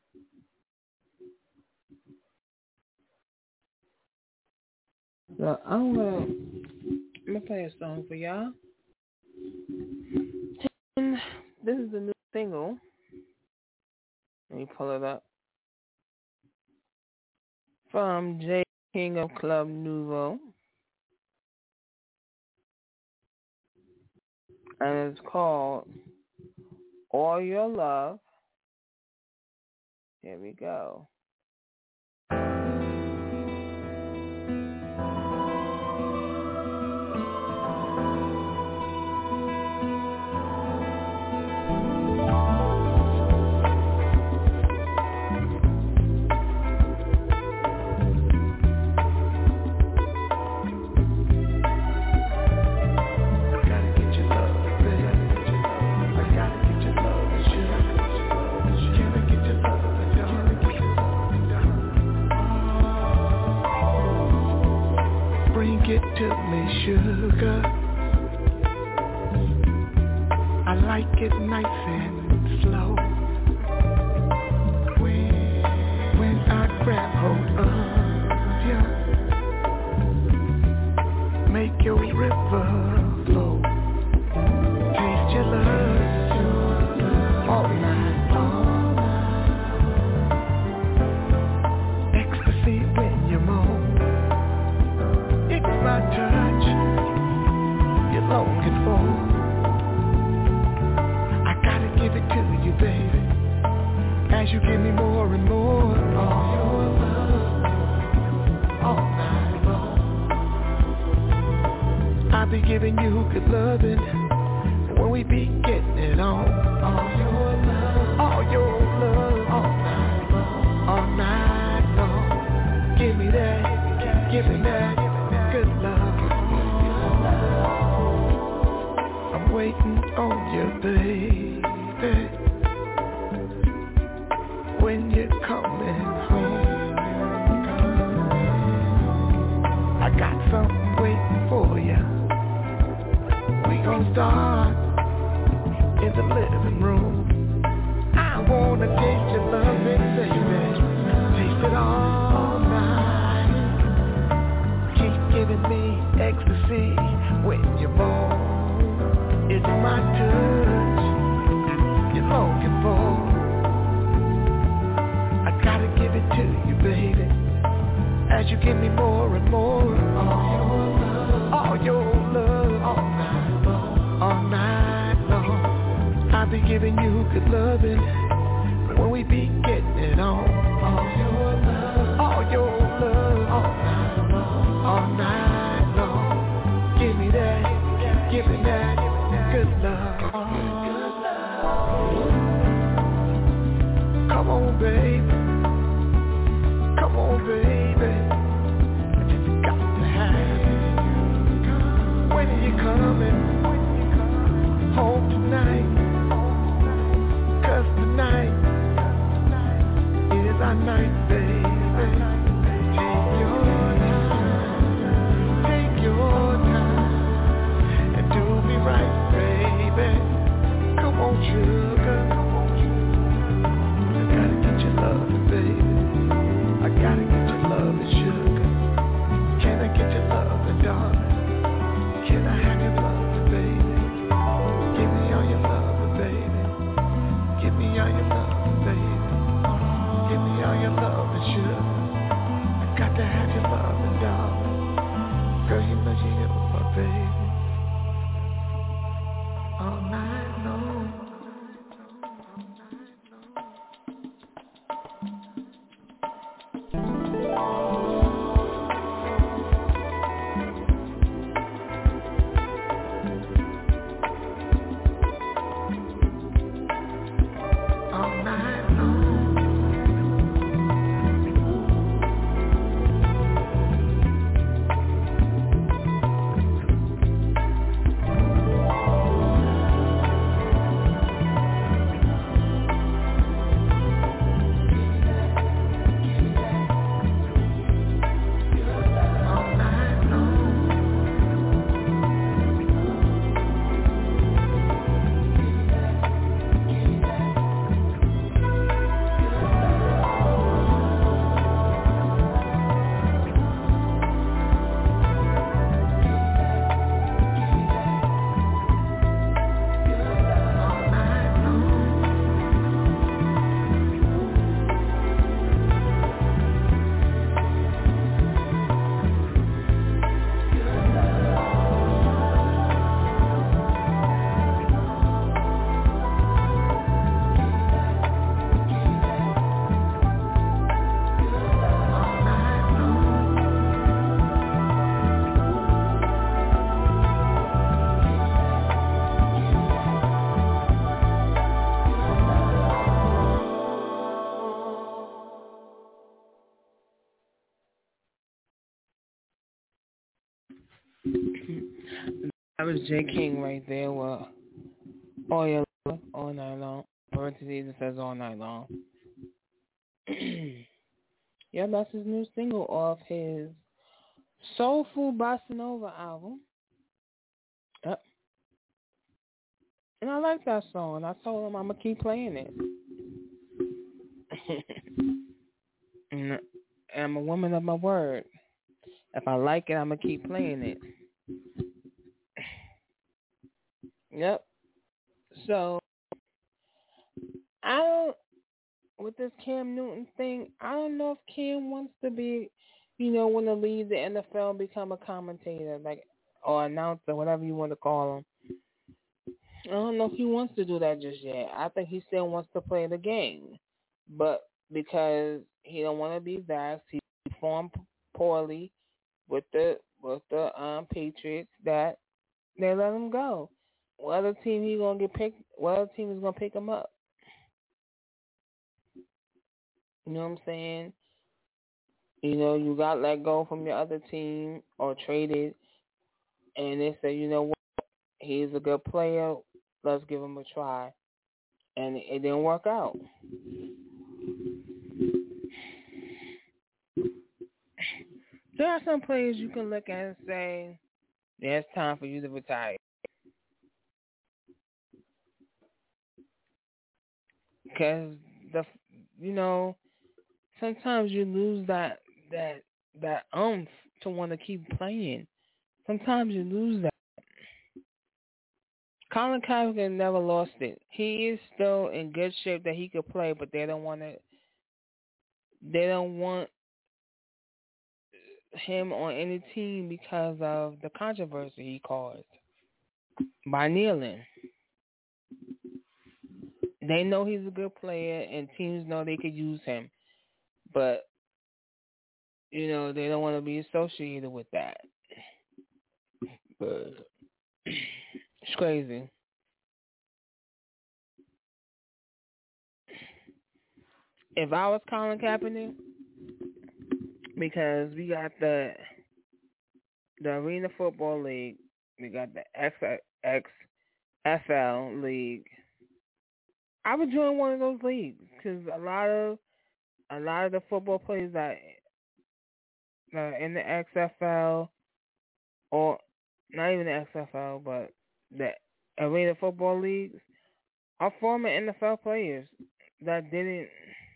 B: So I'm gonna play a song for y'all. And this is the new single. Let me pull it up. From J. King of Club Nouveau. and it's called All Your Love. Here we go.
C: It to me, sugar. I like it nice and slow. When I grab hold of you, make your river flow. Taste your love all night long. Ecstasy when you moan. My touch, you're longing for. I gotta give it to you, baby. As you give me more and more. All your love, all night long. I'll be giving you good loving when we be getting it on. All your love, all night long, all night long. Give me that, give me that. Good love. I'm waiting on you, baby. When you're coming home, I got something waiting for you. We gon' start in the living room. I wanna taste your loving, baby. Taste it all night. Giving me ecstasy when you're born. It's my touch you're longing for. I gotta give it to you, baby. As you give me more and more. All your love, all night long, all night long. I'll be giving you good loving when we be getting it on. All your love, all night long. Give me that good love. Come on, baby. Come on, baby. I just got to have you. When are you coming home tonight? 'Cause tonight is our night, baby. Take your time and do me right, baby. Come on, sugar. I gotta get your love, baby. I gotta get your love, sugar. Can I get your love, darling? Can I have your love, baby? Give me all your love, baby. Give me all your love, baby. Give me all your love, sugar. I got to have your love, darling. Girl, you know you're my baby. All night long.
B: That was J. King right there with All Your Love, All Night Long. Parentheses, it says All Night Long. Yeah, that's his new single off his Soulful Bossa Nova album. Yep. And I like that song. I told him I'm going to keep playing it. And I'm a woman of my word. If I like it, I'm going to keep playing it. Yep. So, with this Cam Newton thing, I don't know if Cam wants to be, want to leave the NFL and become a commentator, or announcer, whatever you want to call him. I don't know if he wants to do that just yet. I think he still wants to play the game. But because he don't want to be vaxxed, he performed poorly with the Patriots, that they let him go. What other team he gonna get picked? What other team is gonna pick him up? You know what I'm saying? You got let go from your other team or traded, and they say, you know what, he's a good player. Let's give him a try, and it didn't work out. There are some players you can look at and say, yeah, it's time for you to retire. Because sometimes you lose that oomph to want to keep playing. Sometimes you lose that. Colin Kaepernick never lost it. He is still in good shape that he could play, but they don't want him on any team because of the controversy he caused by kneeling. They know he's a good player, and teams know they could use him, but they don't want to be associated with that. But it's crazy. If I was Colin Kaepernick, because we got the Arena Football League, we got the XFL League, I would join one of those leagues because a lot of the football players that in the XFL, or not even the XFL, but the Arena Football Leagues, are former NFL players that didn't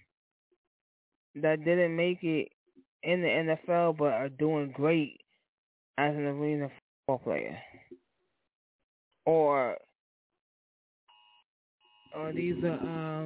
B: make it in the NFL but are doing great as an arena football player. Or these are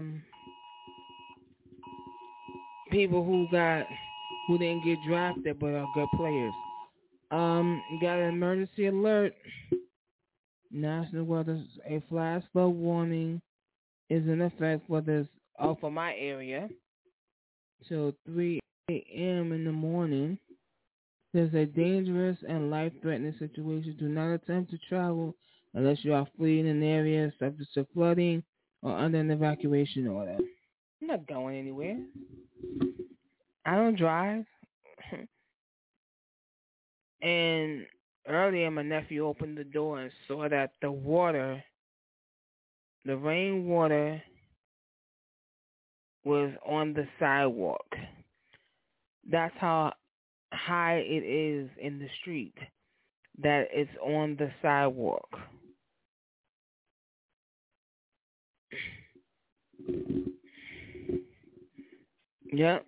B: people who didn't get drafted but are good players. You got an emergency alert. National weather, a flash flood warning is in effect for my area till 3 a.m. in the morning. There's a dangerous and life-threatening situation. Do not attempt to travel unless you are fleeing an area subject to flooding or under an evacuation order. I'm not going anywhere. I don't drive. And earlier, my nephew opened the door and saw that the rainwater, was on the sidewalk. That's how high it is in the street, that it's on the sidewalk. Yep.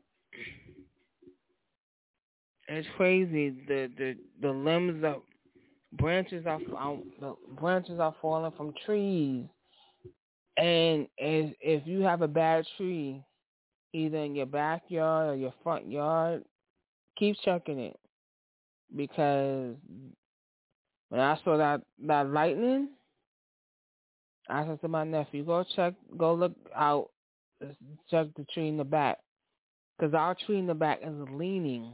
B: It's crazy. The limbs of branches are falling from trees, and if you have a bad tree, either in your backyard or your front yard, keep checking it, because when I saw that lightning, I said to my nephew, go look out, check the tree in the back, because our tree in the back is leaning.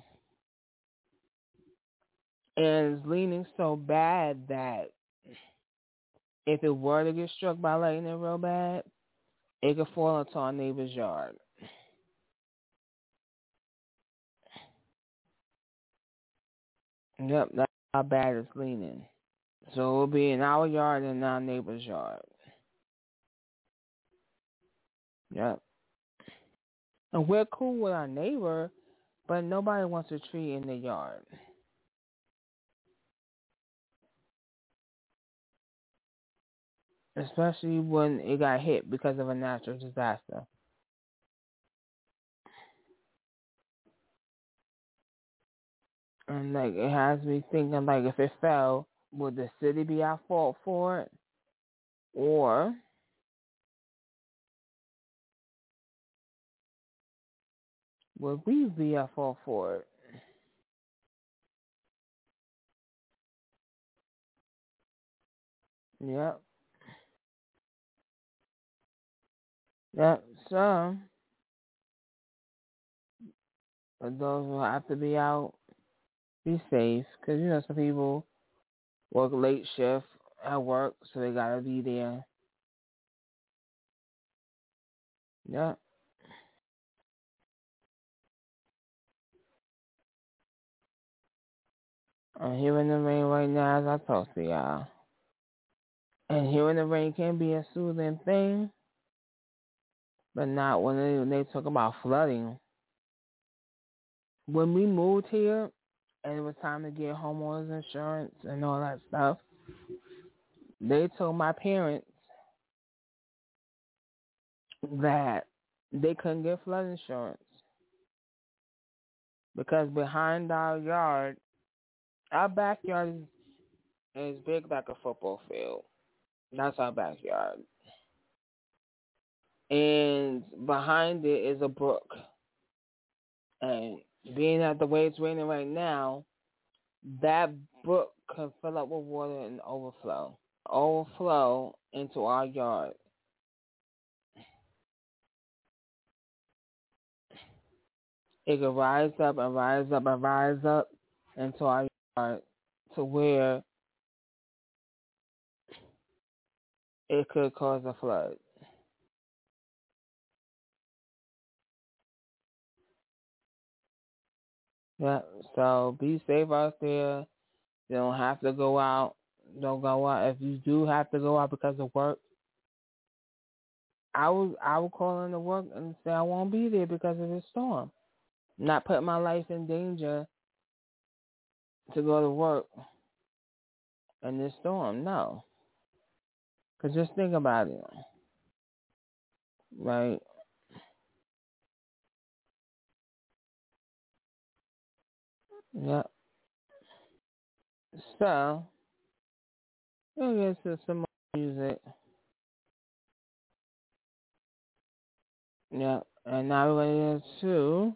B: And it's leaning so bad that if it were to get struck by lightning real bad, it could fall into our neighbor's yard. Yep, that's how bad it's leaning. So it'll be in our yard and our neighbor's yard. Yep. And we're cool with our neighbor, but nobody wants a tree in the yard. Especially when it got hit because of a natural disaster. And like it has me thinking, like, if it fell, would the city be at fault for it? Or would we be at fault for it? Yep. Yep. So, for those who have to be out, be safe. Because, you know, some people work late shift at work, so they got to be there. Yep. I'm hearing the rain right now as I talk to y'all. And hearing the rain can be a soothing thing, but not when they talk about flooding. When we moved here, and it was time to get homeowners insurance and all that stuff, they told my parents that they couldn't get flood insurance because behind our yard, our backyard is big like a football field. That's our backyard. And behind it is a brook. And being that the way it's raining right now, that brook could fill up with water and overflow into our yard. It could rise up and rise up and rise up into our yard to where it could cause a flood. Yeah, so be safe out there. You don't have to go out. Don't go out. If you do have to go out because of work, I will call in to work and say I won't be there because of this storm. Not put my life in danger to go to work in this storm. No. Because just think about it. Right? Yep. So, we'll get to some more music. Yep. And now we're going to get to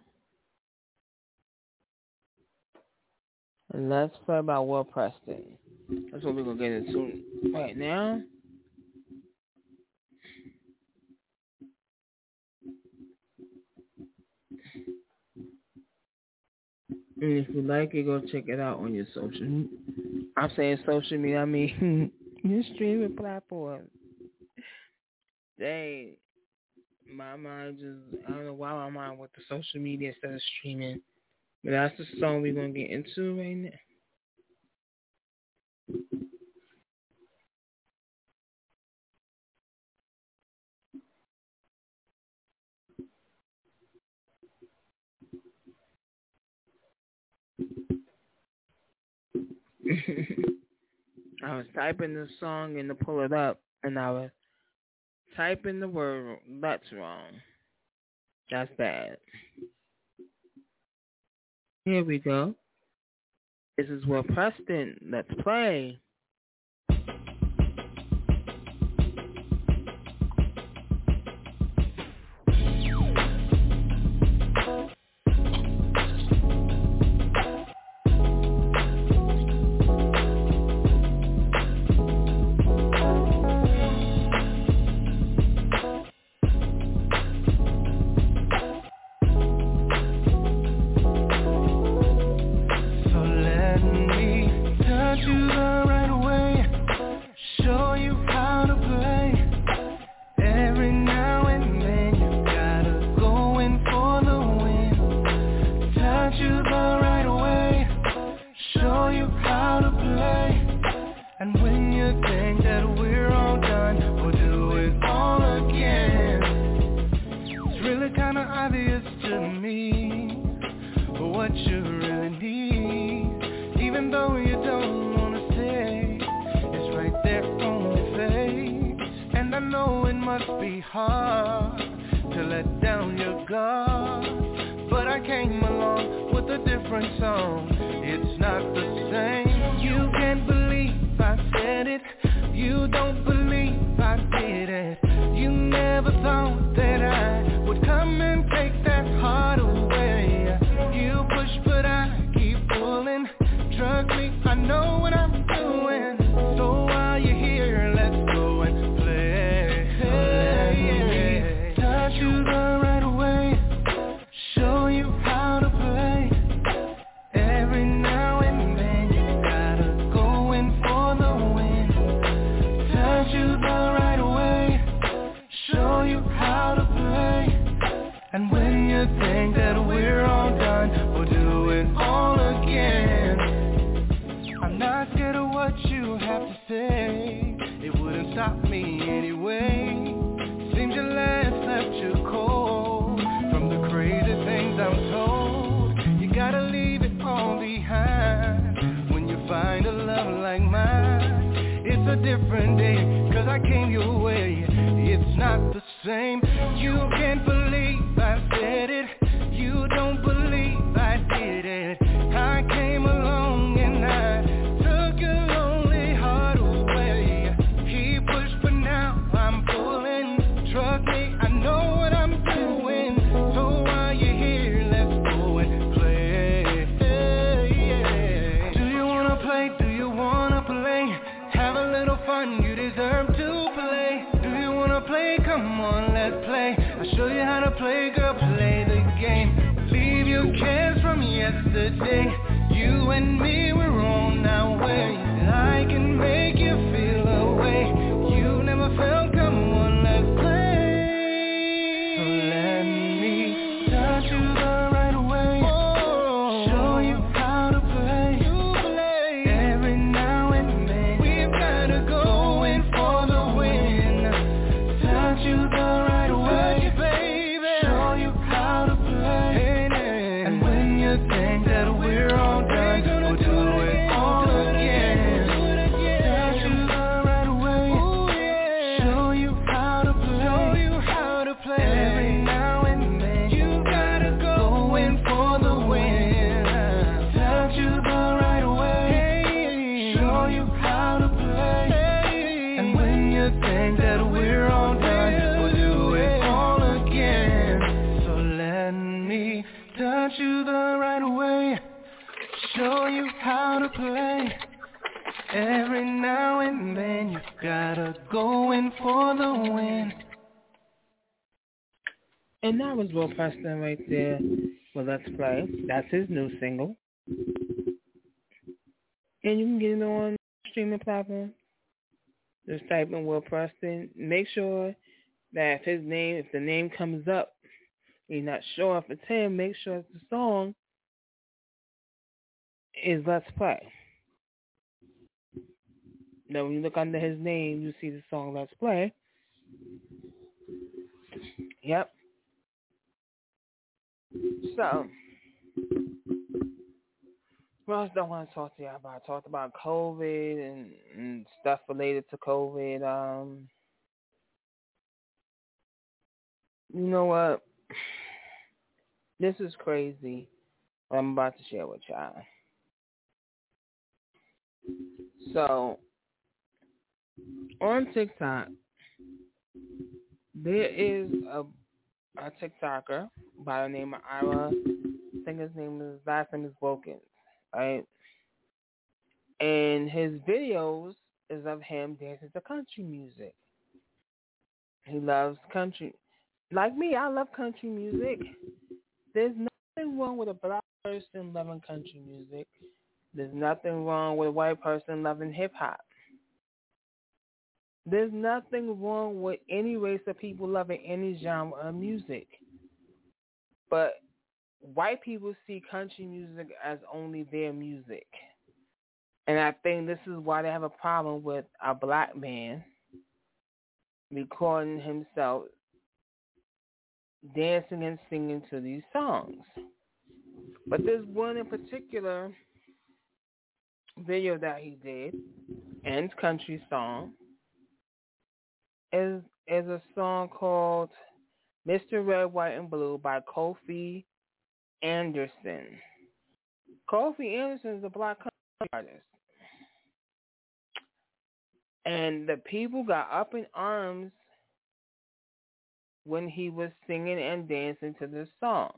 B: Let's Play by Will Preston. That's what we're going to get into right now. And if you like it, go check it out on your social. I'm saying social media, I mean your streaming platform. Dang, my mind just, I don't know why my mind went to social media instead of streaming. But that's the song we're going to get into right now. I was typing the song and to pull it up, and I was typing the word "that's wrong." That's bad. Here we go. This is Will Preston. Let's play.
C: You the right gone, but I came along with a different song. It's not the same. You can't believe I said it. You don't believe I did it. You never thought that I would come and take that heart away. You push but I keep pulling. Trust me, I know what I'm doing. So while you're here, let's go and play. Let me touch you the right way. Show you how to play. Every now and then you gotta go in for the win. Touch you the right way. Show you how to play. And when you think that we're all done, we'll do it all again. I'm not scared of what you have to say. It wouldn't stop me anyway. Seems your last left you cold from the crazy things I'm told. You gotta leave it all behind when you find a love like mine. It's a different day, cause I came your way. It's not the same. You can't believe I said it. You don't believe I did it. I came along and I took your lonely heart away. He pushed but now I'm pulling. Trust me, I know what I'm doing. So while you're here, let's go and play. Do you wanna play? Do you wanna play? Have a little fun, you deserve to play. Do you wanna play? Come on, let's play. I'll show you how to play, girl, play the game. Leave your cares from yesterday. You and me, we're on our way. I can make you feel away. You never felt, come on, let's play. So let me touch you the right way. Show you how to play. Every now and then we've gotta go in for the win. Touch you the right way, baby. Show you how to play. And when you think that we're all done, we'll do it all again. Touch you the right way. Show you how to play. Every now and then you gotta go in for the win. Touch you the right way. Show you how to play. And when you think that we're all done, we'll do it all again. So let me touch you the right way. Show you how to play. Every now and then you gotta go in for the win.
B: And that was Will Preston right there with Let's Play. That's his new single. And you can get it on streaming platform. Just type in Will Preston. Make sure that if the name comes up, you're not sure if it's him, make sure the song is Let's Play. Now, when you look under his name, you see the song Let's Play. Yep. So, what else do I want to talk to you about? I talked about COVID and stuff related to COVID. You know what? This is crazy what I'm about to share with y'all. So, on TikTok, there is a TikToker by the name of Ira. I think his last name is Wilkins, right? And his videos is of him dancing to country music. He loves country. Like me, I love country music. There's nothing wrong with a black person loving country music. There's nothing wrong with a white person loving hip-hop. There's nothing wrong with any race of people loving any genre of music. But white people see country music as only their music. And I think this is why they have a problem with a black man recording himself dancing and singing to these songs. But there's one in particular video that he did, and country song, is a song called Mr. Red, White, and Blue by Kofi Anderson. Kofi Anderson is a black country artist. And the people got up in arms when he was singing and dancing to this song.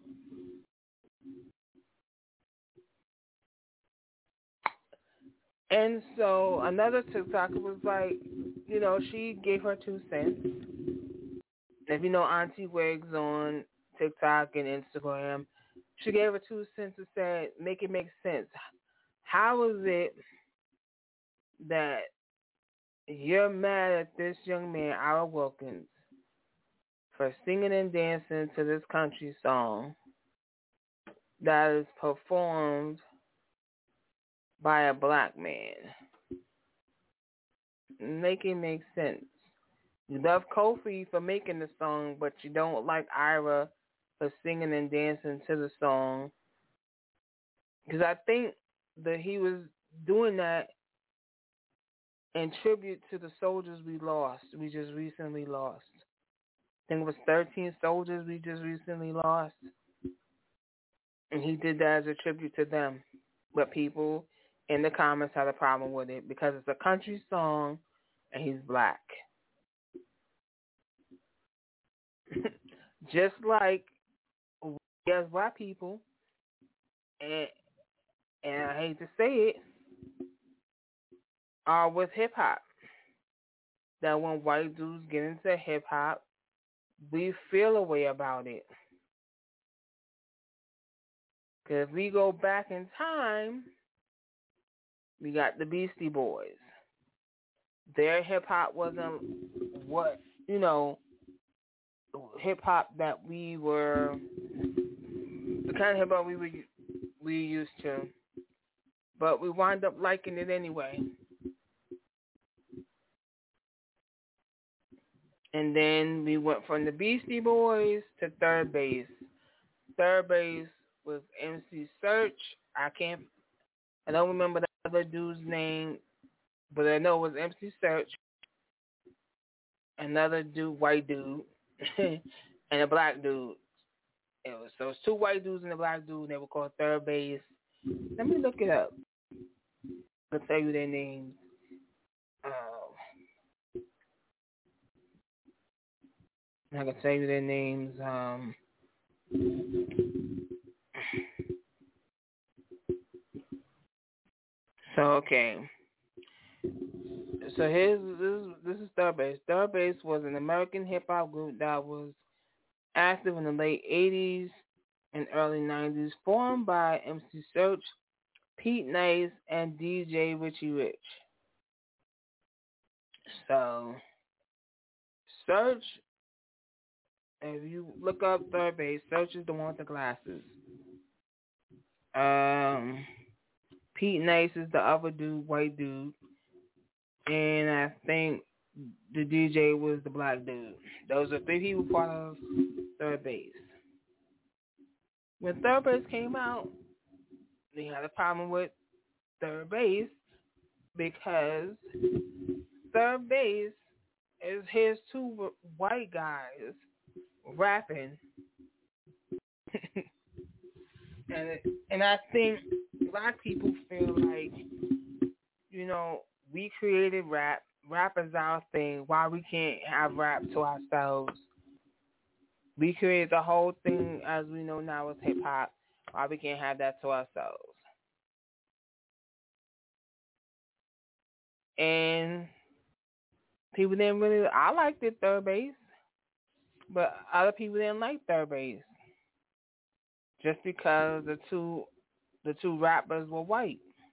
B: And so another TikToker was like, she gave her 2 cents. If you know Auntie Wigs on TikTok and Instagram, she gave her 2 cents and said, make it make sense. How is it that you're mad at this young man, Ira Wilkins, for singing and dancing to this country song that is performed by a black man? Make it make sense. You love Kofi for making the song, but you don't like Ira for singing and dancing to the song. Because I think that he was doing that in tribute to the soldiers we just recently lost. I think it was 13 soldiers we just recently lost. And he did that as a tribute to them. But people in the comments had a problem with it because it's a country song and he's black. Just like we as black people, and I hate to say it, are with hip-hop. That when white dudes get into hip-hop, we feel a way about it. Because if we go back in time, we got the Beastie Boys. Their hip-hop wasn't what, hip-hop that we were, the kind of hip-hop we used to. But we wound up liking it anyway. And then we went from the Beastie Boys to Third Base. Third Base was MC Search. I don't remember the other dude's name, but I know it was MC Search. Another dude, white dude, and a black dude. So it was 2 white dudes and a black dude, and they were called Third Base. Let me look it up. I'll tell you their names. I can tell you their names. Okay. So this is Third Base. Third Base was an American hip hop group that was active in the late 80s and early 90s, formed by MC Search, Pete Nice, and DJ Richie Rich. So Search, if you look up Third Base, Search is the one with the glasses. Pete Nice is the other dude, white dude. And I think the DJ was the black dude. Those are 3 people part of Third Base. When Third Base came out, they had a problem with Third Base because Third Base is his 2 white guys rapping. and I think black people feel like, we created rap. Rap is our thing. Why we can't have rap to ourselves? We created the whole thing as we know now as hip-hop. Why we can't have that to ourselves? And people didn't really, I liked it, Third Base. But other people didn't like Third Base. Just because the two rappers were white.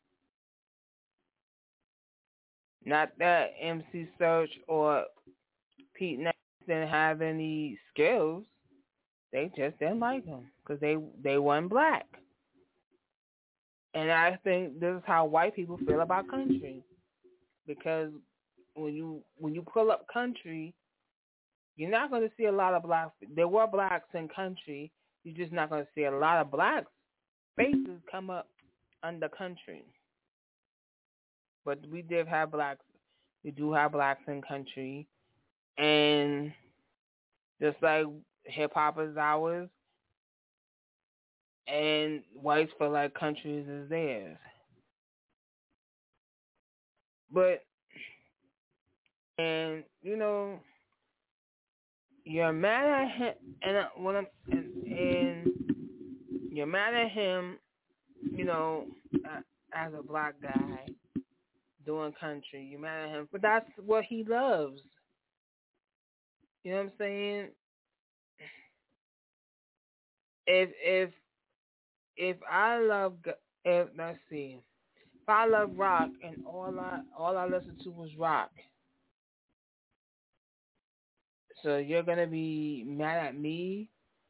B: Not that MC Search or Pete Nash didn't have any skills. They just didn't like them because they weren't black. And I think this is how white people feel about country. Because when you pull up country, you're not going to see a lot of blacks. There were blacks in country. You're just not going to see a lot of black faces come up under country. But we did have blacks. We do have blacks in country. And just like hip hop is ours, and whites feel like country is theirs. But and you're mad at him, and you're mad at him, as a black guy doing country. You're mad at him, but that's what he loves. You know what I'm saying? If I love, let's see, if I love rock and all I listened to was rock, so you're gonna be mad at me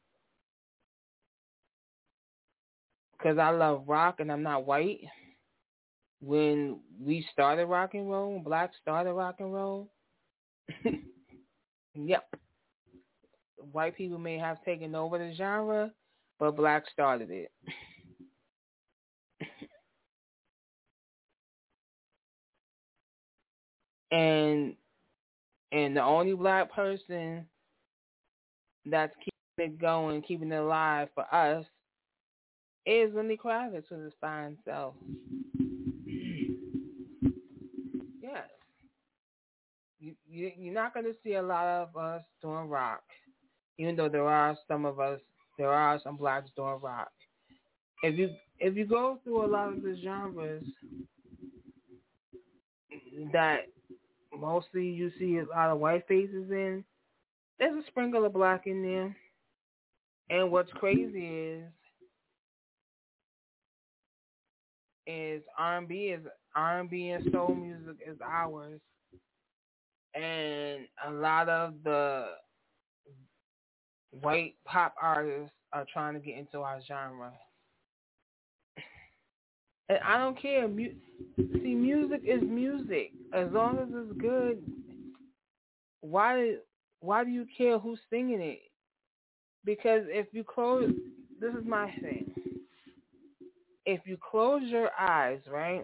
B: because I love rock and I'm not white? When we started rock and roll, when blacks started rock and roll, yep, white people may have taken over the genre, but blacks started it. and the only black person that's keeping it going, keeping it alive for us is Lenny Kravitz with his fine self. Yes. You're not going to see a lot of us doing rock, even though there are some blacks doing rock. If you go through a lot of the genres that mostly you see a lot of white faces in, there's a sprinkle of black in there. And what's crazy is R&B and soul music is ours, and a lot of the white pop artists are trying to get into our genre. And I don't care. See, music is music. As long as it's good, why do you care who's singing it? Because if you close, this is my thing. If you close your eyes, right,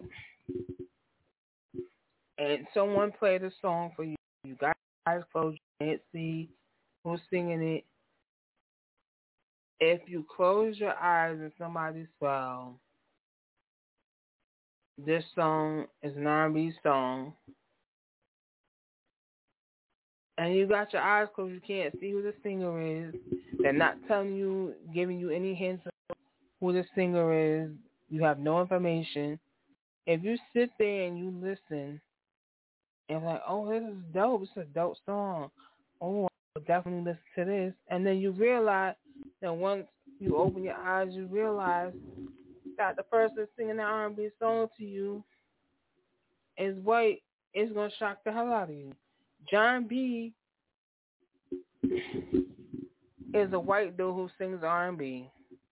B: and someone played a song for you, you got your eyes closed, you can't see who's singing it. If you close your eyes and somebody says, this song is an R&B song, and you got your eyes closed, you can't see who the singer is, they're not telling you, giving you any hints of who the singer is, you have no information. If you sit there and you listen, and like, oh, this is dope, it's a dope song, oh, I'll definitely listen to this, and then you realize that once you open your eyes, you realize that the person singing the R&B song to you is white, it's going to shock the hell out of you. John B. is a white dude who sings R&B.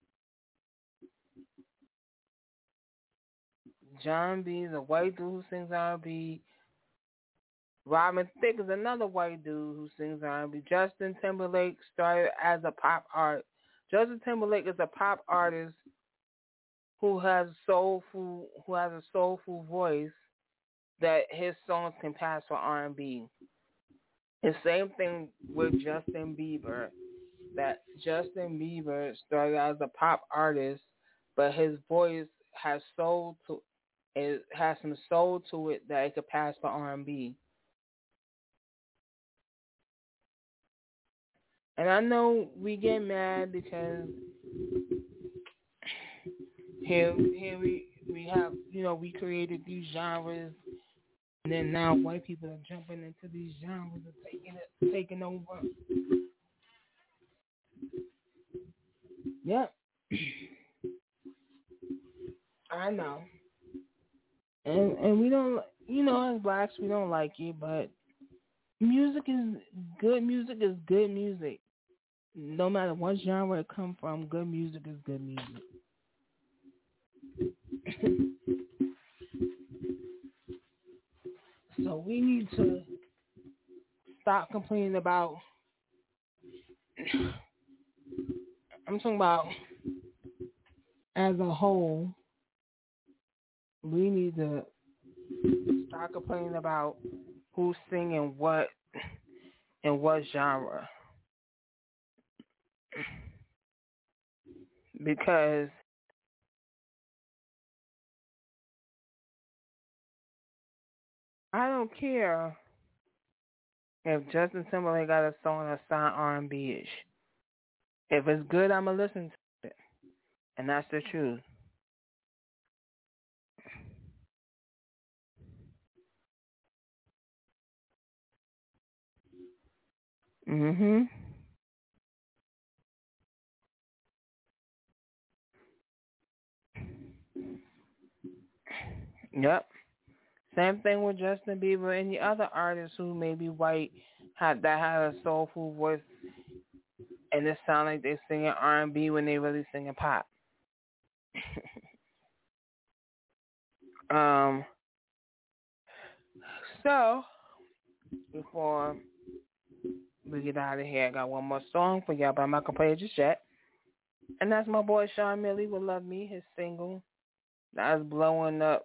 B: John B. is a white dude who sings R&B. Robin Thicke is another white dude who sings R&B. Justin Timberlake started as a pop art. Justin Timberlake is a pop artist who has a soulful voice that his songs can pass for R&B. The same thing with Justin Bieber. That Justin Bieber started as a pop artist, but his voice has soul to it, has some soul to it that it could pass for R&B. And I know we get mad because here we have, we created these genres, and then now white people are jumping into these genres and taking over. Yep. I know. And we don't, as blacks, we don't like it, but music is good. Music is good music. No matter what genre it comes from, good music is good music. So we need to stop complaining about, I'm talking about as a whole, we need to stop complaining about who's singing what and what genre. Because I don't care if Justin Timberlake got a song that sound R&B-ish. If it's good, I'ma listen to it, and that's the truth. Mhm. Yep. Same thing with Justin Bieber and the other artists who may be white that have a soulful voice, and it sound like they singing R&B when they really singing pop. um. So before we get out of here, I got one more song for y'all, but I'm not gonna play it just yet. And that's my boy Sean Millie with "Love Me," his single that's blowing up.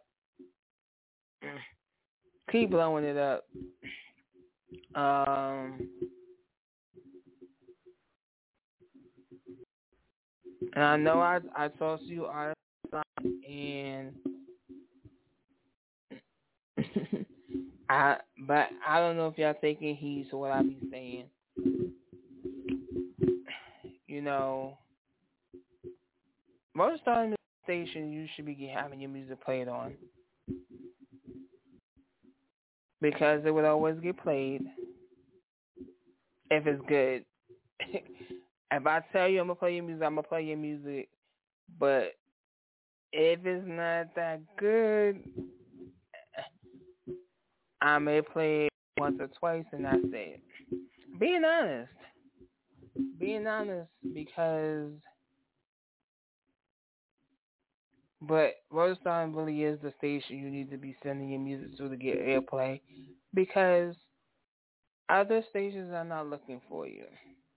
B: Keep blowing it up. And I know I talked to you artists, and but I don't know if y'all taking heed to what I be saying. You know, most of the station you should be having your music played on, because it would always get played if it's good. If I tell you I'm gonna play your music, I'm gonna play your music. But if it's not that good, I may play it once or twice and that's it. Being honest, because but Roadstar really is the station you need to be sending your music to get airplay, because other stations are not looking for you,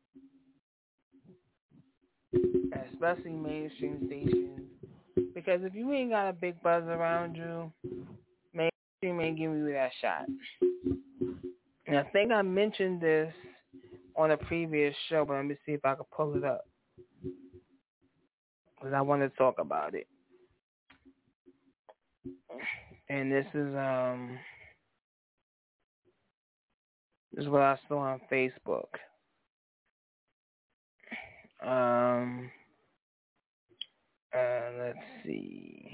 B: especially mainstream stations. Because if you ain't got a big buzz around you, mainstream ain't giving you that shot. And I think I mentioned this on a previous show, but let me see if I can pull it up, because I want to talk about it. And this is what I saw on Facebook. Let's see.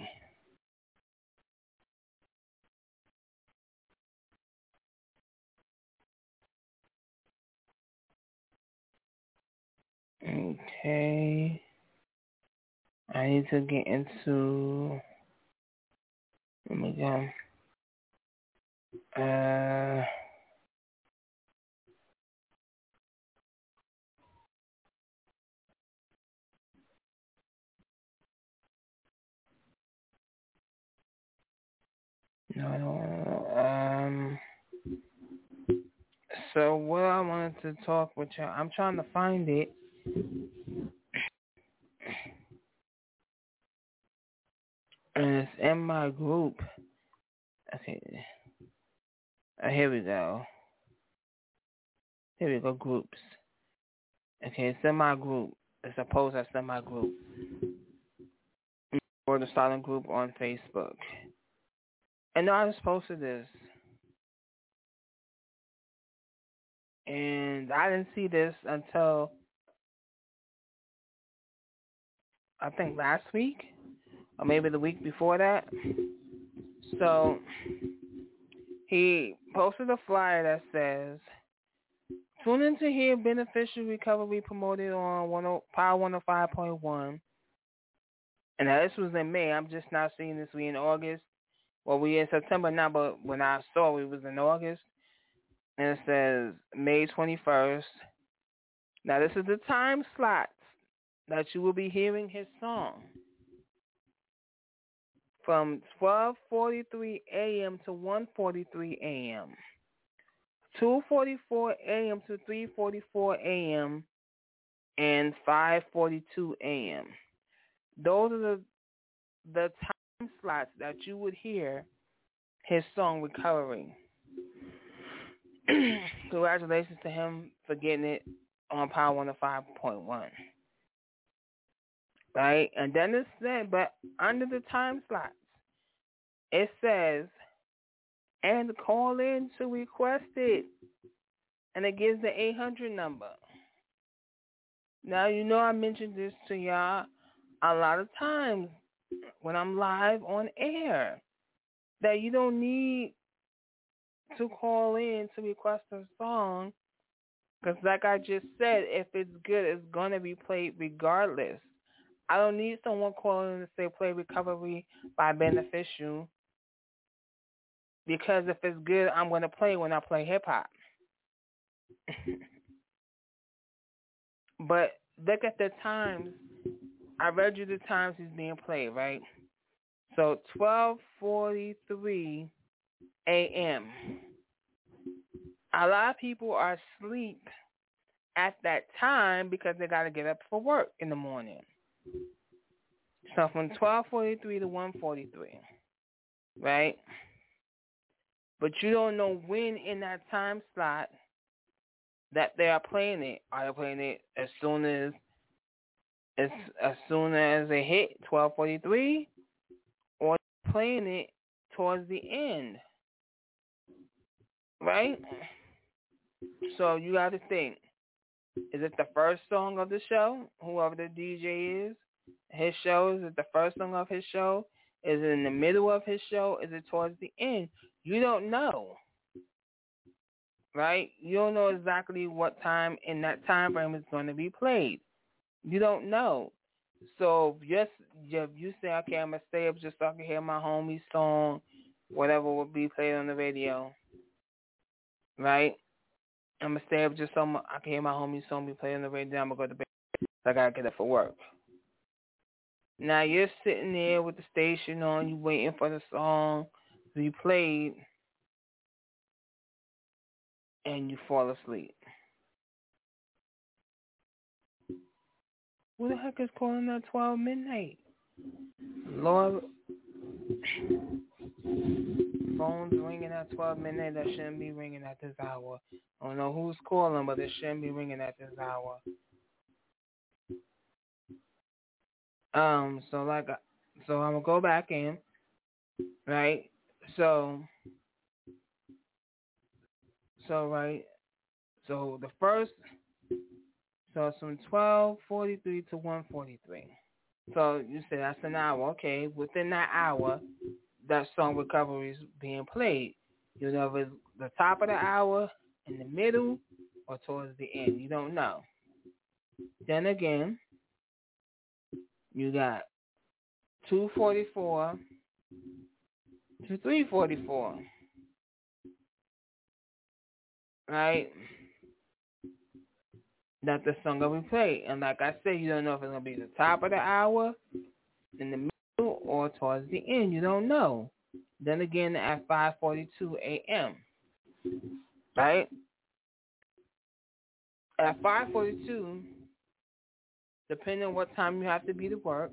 B: Okay. I need to get into. Let me go. No, I don't. So what I wanted to talk with y'all, I'm trying to find it. And it's in my group. Okay. Here we go. Here we go, groups. Okay, it's in my group. It's a post that's in my group. Or the silent group on Facebook. And I just posted this. And I didn't see this until, I think, last week. Or maybe the week before that. So, he posted a flyer that says, tune in to hear Beneficial Recovery promoted on Power 105.1. And now this was in May. I'm just not seeing this. We in August. Well, we in September now, but when I saw it was in August. And it says May 21st. Now, this is the time slots that you will be hearing his song. From 12:43 a.m. to 1:43 a.m. 2:44 a.m. to 3:44 a.m. and 5:42 a.m. Those are the time slots that you would hear his song Recovery. Congratulations to him for getting it on Power 105.1. Right? And then it said, but under the time slots, it says, and call in to request it. And it gives the 800 number. Now, you know I mentioned this to y'all a lot of times when I'm live on air, that you don't need to call in to request a song, because like I just said, if it's good, it's going to be played regardless. I don't need someone calling in to say play Recovery by Beneficial, because if it's good, I'm going to play when I play hip-hop. But look at the times. I read you the times he's being played, right? So 12:43 a.m. A lot of people are asleep at that time because they got to get up for work in the morning. So from 12:43 to 1:43, right? But you don't know when in that time slot that they are playing it. Are they playing it as soon as they hit 12:43, or playing it towards the end, right? So you got to think: is it the first song of the show? Whoever the DJ is, his show, is it the first song of his show? Is it in the middle of his show? Is it towards the end? You don't know, right? You don't know exactly what time in that time frame is going to be played. You don't know. So if you say, okay, I'm going to stay up just so I can hear my homie's song, whatever will be played on the radio, right? I'm going to stay up just so I can hear my homie's song be played on the radio. I'm going to go to bed. I got to get up for work. Now you're sitting there with the station on, you waiting for the song to be played, and you fall asleep. Who the heck is calling at 12 midnight? Lord, phone's ringing at 12 midnight. That shouldn't be ringing at this hour. I don't know who's calling, but it shouldn't be ringing at this hour. So I'm gonna go back in, right? So the first, so it's from 12:43 to 1:43. So you say that's an hour. Okay, within that hour, that song Recovery is being played. You know if it's the top of the hour, in the middle, or towards the end. You don't know. Then again, you got 2:44 to 3:44, right? That the song will be played. And like I said, you don't know if it's going to be the top of the hour, in the middle, or towards the end. You don't know. Then again at 5:42 a.m., right? At 5:42, depending on what time you have to be to work,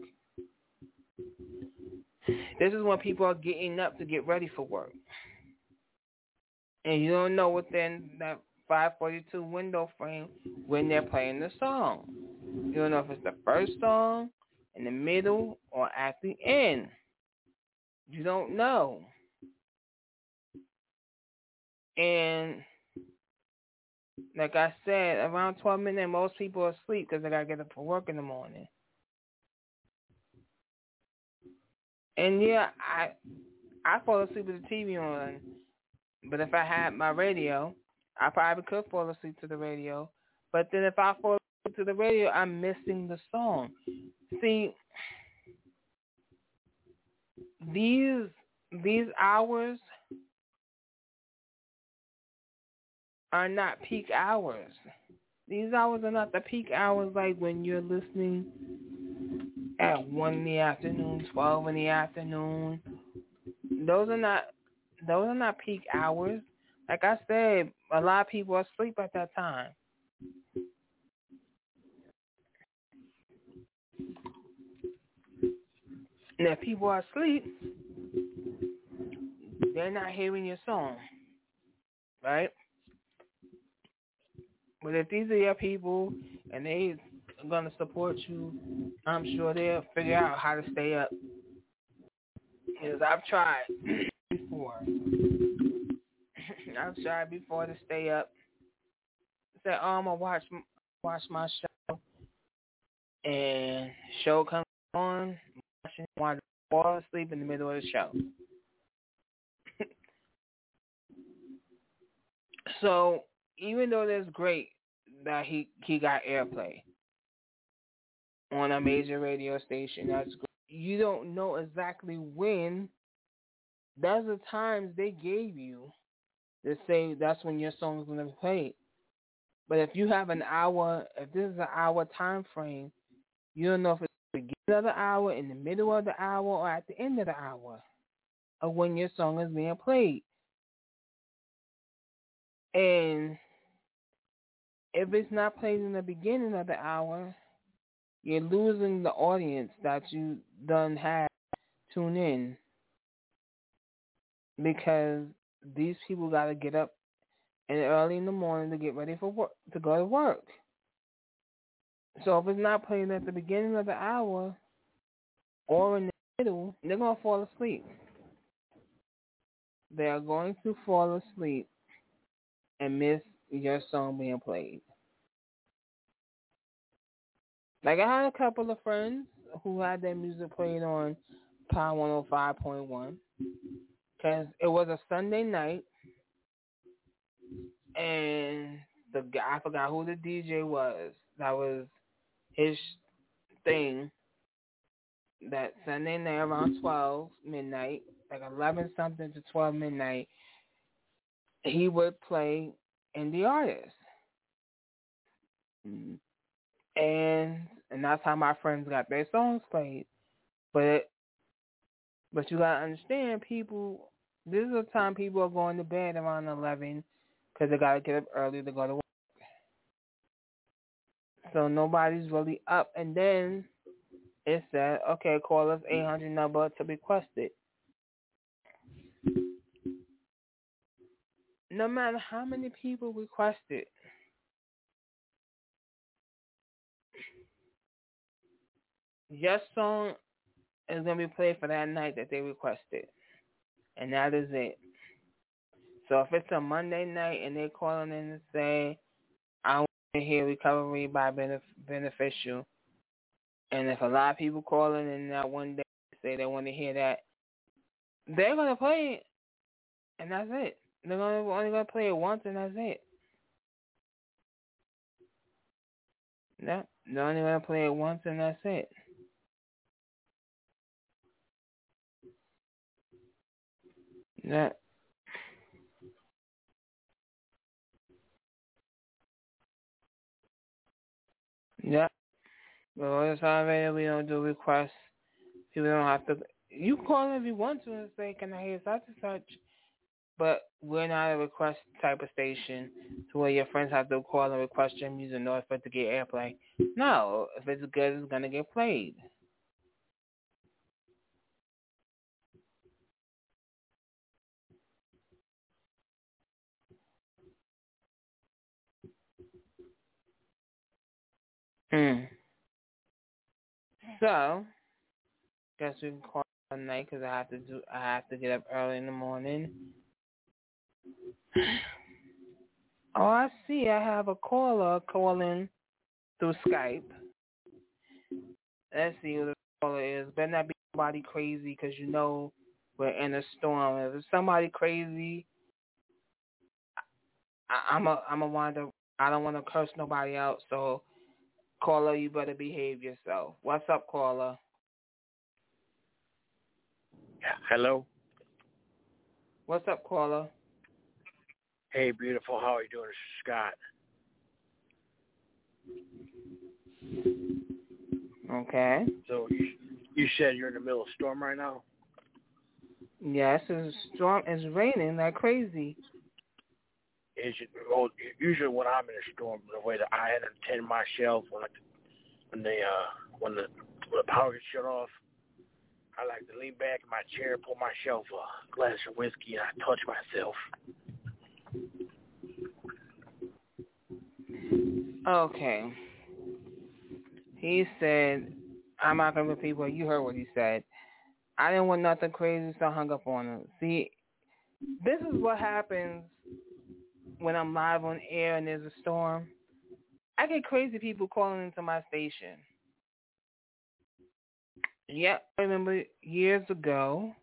B: this is when people are getting up to get ready for work. And you don't know within that 5:42 window frame when they're playing the song. You don't know if it's the first song, in the middle, or at the end. You don't know. And like I said, around 12 midnight, most people are asleep because they got to get up for work in the morning. And yeah, I fall asleep with the TV on. But if I had my radio, I probably could fall asleep to the radio. But then if I fall asleep to the radio, I'm missing the song. See, these hours are not peak hours. These hours are not the peak hours like when you're listening at 1 in the afternoon, 12 in the afternoon. Those are not peak hours. Like I said, a lot of people are asleep at that time. And if people are asleep, they're not hearing your song, right? But if these are your people and they are going to support you, I'm sure they'll figure out how to stay up. Because I've tried before. I've tried before to stay up. Say, oh, I'm going to watch my show. And show comes on, want to fall asleep in the middle of the show. So even though that's great that he got airplay on a major radio station, that's great. You don't know exactly when. That's the times they gave you to say that's when your song's going to be played. But if you have an hour, if this is an hour time frame, you don't know if it's the beginning of the hour, in the middle of the hour, or at the end of the hour of when your song is being played. And if it's not played in the beginning of the hour, you're losing the audience that you done had tune in, because these people got to get up and early in the morning to get ready for work, to go to work. So if it's not played at the beginning of the hour or in the middle, they're going to fall asleep. They are going to fall asleep and miss your song being played. Like, I had a couple of friends who had their music played on Power 105.1 because it was a Sunday night, and the guy, I forgot who the DJ was. That was his thing. That Sunday night around 12 midnight, like 11 something to 12 midnight, he would play indie artists. And that's how my friends got their songs played. But you gotta understand, people, this is the time people are going to bed around 11 because they gotta get up early to go to work. So nobody's really up. And then it said, okay, call us 800 number to request it. No matter how many people request it, your song is going to be played for that night that they requested. And that is it. So if it's a Monday night and they're calling in and say, I want to hear Recovery by Beneficial, and if a lot of people calling in that one day say they want to hear that, they're going to play it, and that's it. They're only going to play it once, and that's it. No, they're only going to play it once, and that's it. Yeah. Yeah. But on the side radio, we don't do requests. People don't have to. You call if you want to and say, can I hear such and such? But we're not a request type of station to where your friends have to call and request your music in order for it to get airplay. No. If it's good, it's going to get played. So, guess we can call it night because I have to get up early in the morning. Oh, I see. I have a caller calling through Skype. Let's see who the caller is. Better not be somebody crazy because you know we're in a storm. If it's somebody crazy, I'm a wonder. I don't want to curse nobody out. So, caller, you better behave yourself. What's up, caller?
D: Hello.
B: What's up, caller?
D: Hey, beautiful. How are you doing? This is Scott.
B: Okay.
D: So you said you're in the middle of a storm right now?
B: Yes, it's storm. It's raining like crazy.
D: Usually when I'm in a storm, the way that I had to tend my shelf when the power gets shut off, I like to lean back in my chair, pull my shelf a glass of whiskey, and I touch myself.
B: Okay. He said, I'm not going to repeat what you heard what he said. I didn't want nothing crazy, so I hung up on him. See, this is what happens when I'm live on air and there's a storm. I get crazy people calling into my station. Yep, I remember years ago,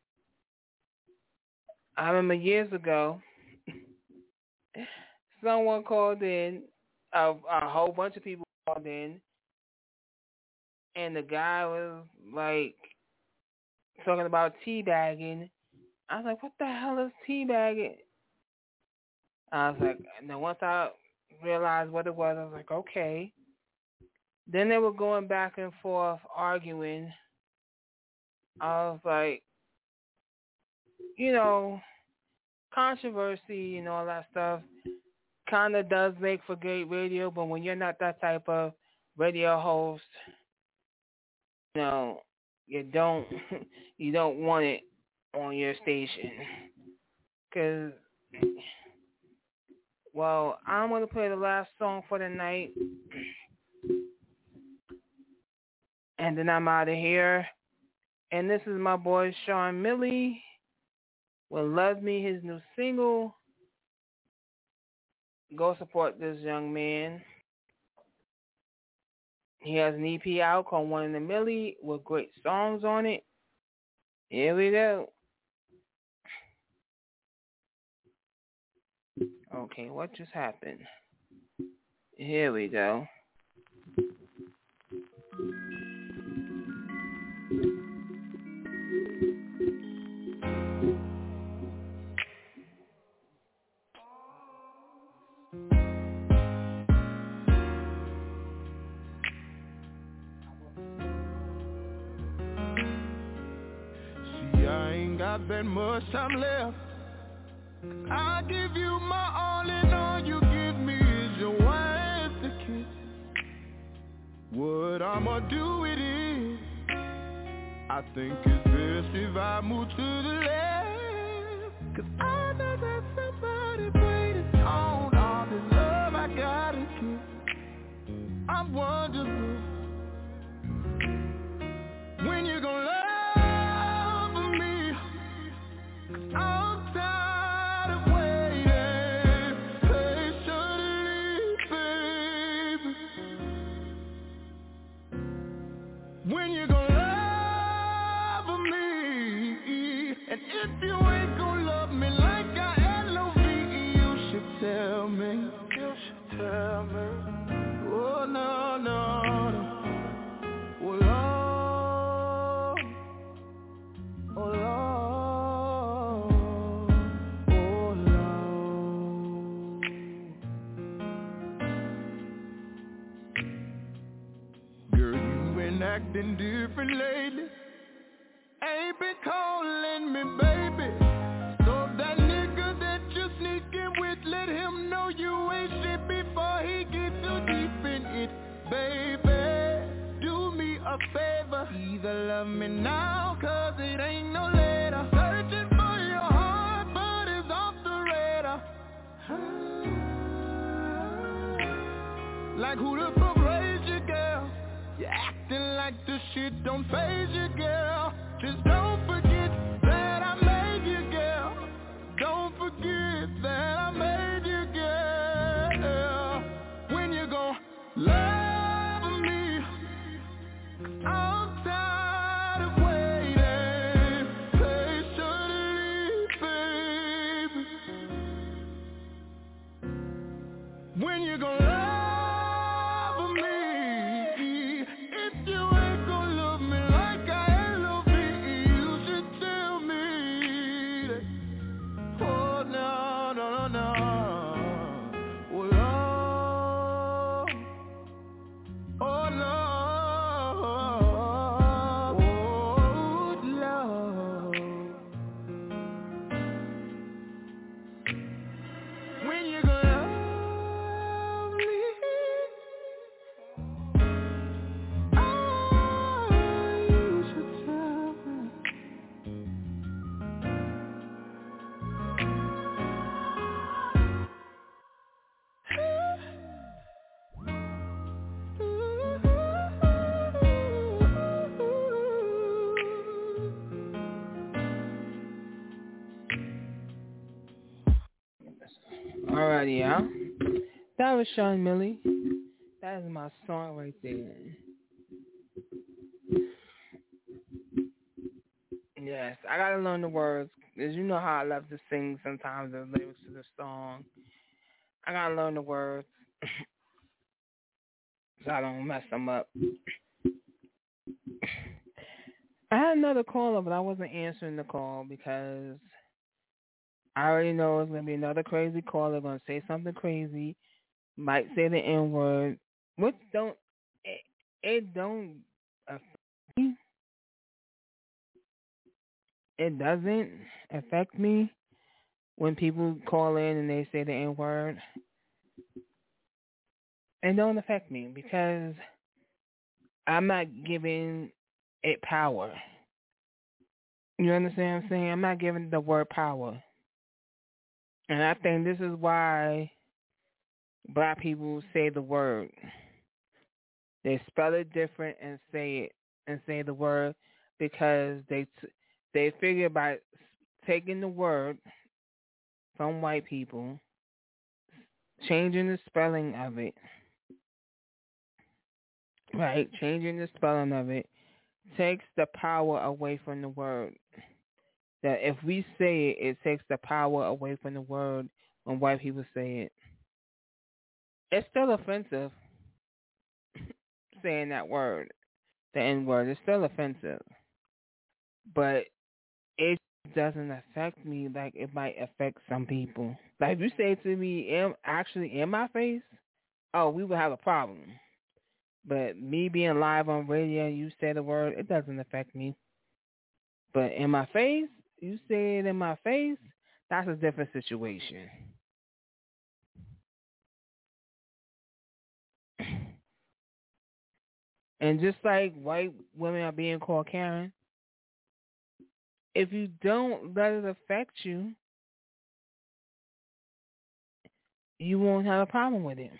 B: someone called in, a whole bunch of people called in, and the guy was like talking about teabagging. I was like, what the hell is teabagging? I was like, and then once I realized what it was, I was like, okay. Then they were going back and forth arguing. I was like, controversy and all that stuff kind of does make for great radio, but when you're not that type of radio host, you don't want it on your station. Because, well, I'm going to play the last song for the night, and then I'm out of here. And this is my boy Sean Milley with Love Me, his new single. Go support this young man. He has an EP out called One in a Milli with great songs on it. Here we go. Okay, what just happened? Here we go.
C: Got that much time left. I give you my all, and all you give me is your wife to kiss. What I'ma do with it? I think it's best if I move to the left. 'Cause I know that somebody waiting on all this love I gotta give. I'm wondering when you gonna love. I'm tired of waiting patiently, baby. When you gonna love me? And if you ain't gonna love me like I L-O-V-E, you should tell me. You should tell me. Oh, no, no, no. Oh, Lord. Oh, Lord. Acting different lately. Ain't been calling me baby. So that nigga that you sneaking with, let him know you ain't shit before he get too deep in it. Baby, do me a favor. Either love me now, 'cause it ain't no later. Searching for your heart, but it's off the radar. Like who the fuck raised you, girl? You're acting like the shit don't faze you, girl. Just don't forget that I made you, girl. Don't forget that I made you, girl. When you gon' love me? I'm tired of waiting patiently, baby. When you gon' love? If you ain't gonna love me like I
B: yeah. That was Sean Millie. That is my song right there. Yes, I gotta learn the words. Cause you know how I love to sing sometimes the lyrics to the song. I gotta learn the words so I don't mess them up. I had another caller, but I wasn't answering the call because I already know it's gonna be another crazy caller gonna say something crazy, might say the N word, which it don't affect me. It doesn't affect me when people call in and they say the N word. It don't affect me because I'm not giving it power. You understand what I'm saying? I'm not giving the word power. And I think this is why black people say the word. They spell it different and say it and say the word because they figure by taking the word from white people, changing the spelling of it, right? Changing the spelling of it takes the power away from the word. That if we say it, it takes the power away from the word when white people say it. It's still offensive saying that word, the N word. It's still offensive. But it doesn't affect me like it might affect some people. Like if you say it to me actually in my face, oh, we would have a problem. But me being live on radio and you say the word, it doesn't affect me. But in my face, you say it in my face, that's a different situation. And just like white women are being called Karen, if you don't let it affect you, you won't have a problem with it.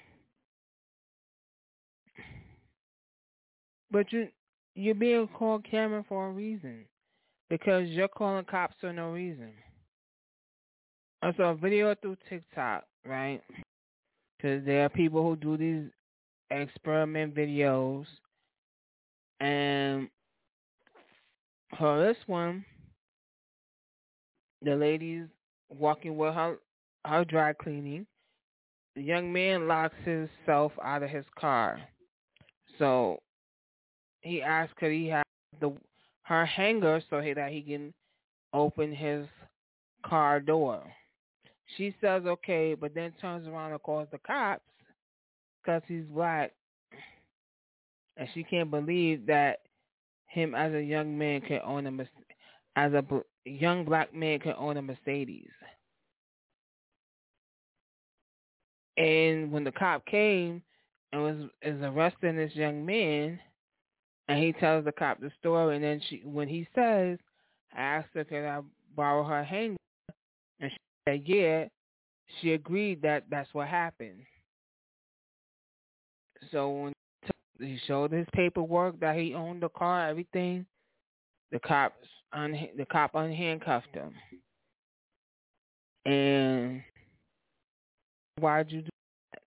B: But you're being called Karen for a reason. Because you're calling cops for no reason. I saw a video through TikTok, right? Because there are people who do these experiment videos. And for this one, the lady's walking with her dry cleaning. The young man locks himself out of his car. So he asked could he have her hanger so that he can open his car door. She says okay, but then turns around and calls the cops because he's black. And she can't believe that him as a young man can own young black man can own a Mercedes. And when the cop came and is arresting this young man, and he tells the cop the story, and then when he says, I asked her, can I borrow her hanger? And she said, yeah. She agreed that that's what happened. So when he showed his paperwork that he owned the car, everything, the cop unhandcuffed him. And why'd you do that?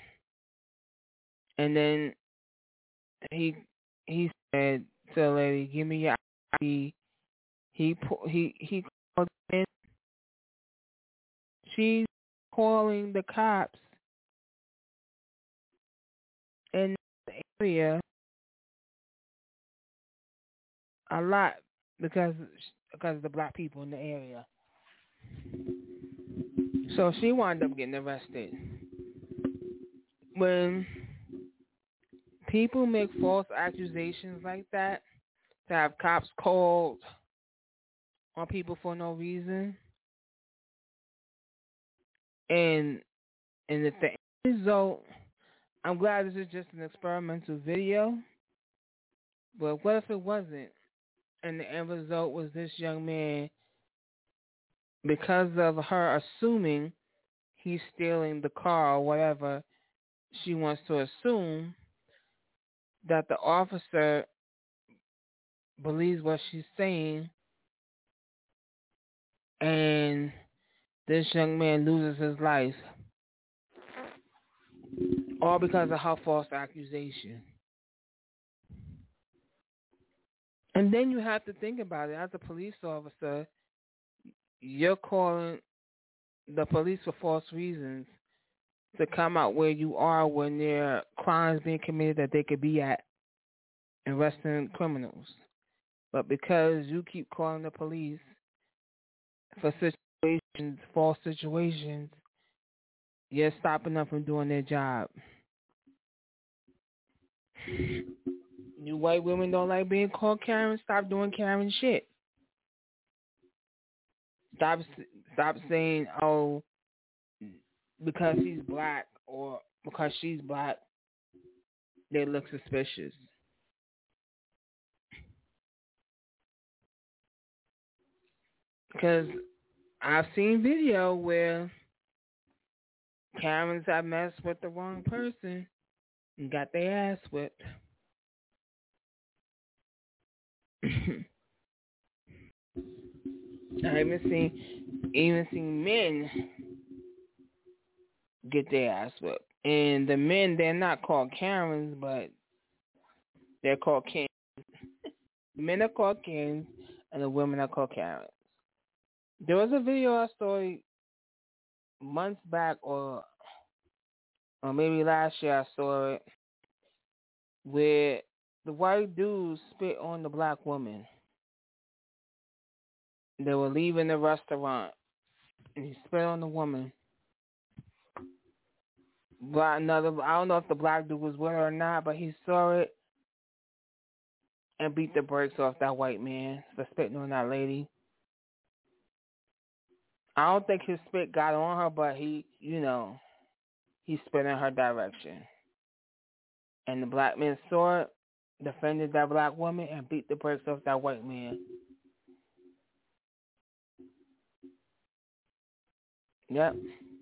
B: And then he said to the lady, give me your ID. He called in. She's calling the cops in the area a lot because of the black people in the area. So she wound up getting arrested. When people make false accusations like that, to have cops called on people for no reason, and if the end result, I'm glad this is just an experimental video, but what if it wasn't? And the end result was this young man, because of her assuming he's stealing the car or whatever she wants to assume, that the officer believes what she's saying, and this young man loses his life all because of her false accusation. And then you have to think about it. As a police officer, you're calling the police for false reasons to come out where you are when there are crimes being committed that they could be at, arresting criminals. But because you keep calling the police for situations, false situations, you're stopping them from doing their job. You white women don't like being called Karen. Stop doing Karen shit. Stop saying, oh, because he's black or because she's black, they look suspicious. Because I've seen video where Karens have messed with the wrong person and got their ass whipped. I even seen men get their ass whipped. And the men, they're not called Karens, but they're called Kens. The men are called Kens, and the women are called Karens. There was a video I saw months back, or maybe last year I saw it, where the white dude spit on the black woman. They were leaving the restaurant, and he spit on the woman. I don't know if the black dude was with her or not, but he saw it and beat the brakes off that white man for spitting on that lady. I don't think his spit got on her, but he spit in her direction. And the black man saw it, defended that black woman, and beat the brakes off that white man. Yep.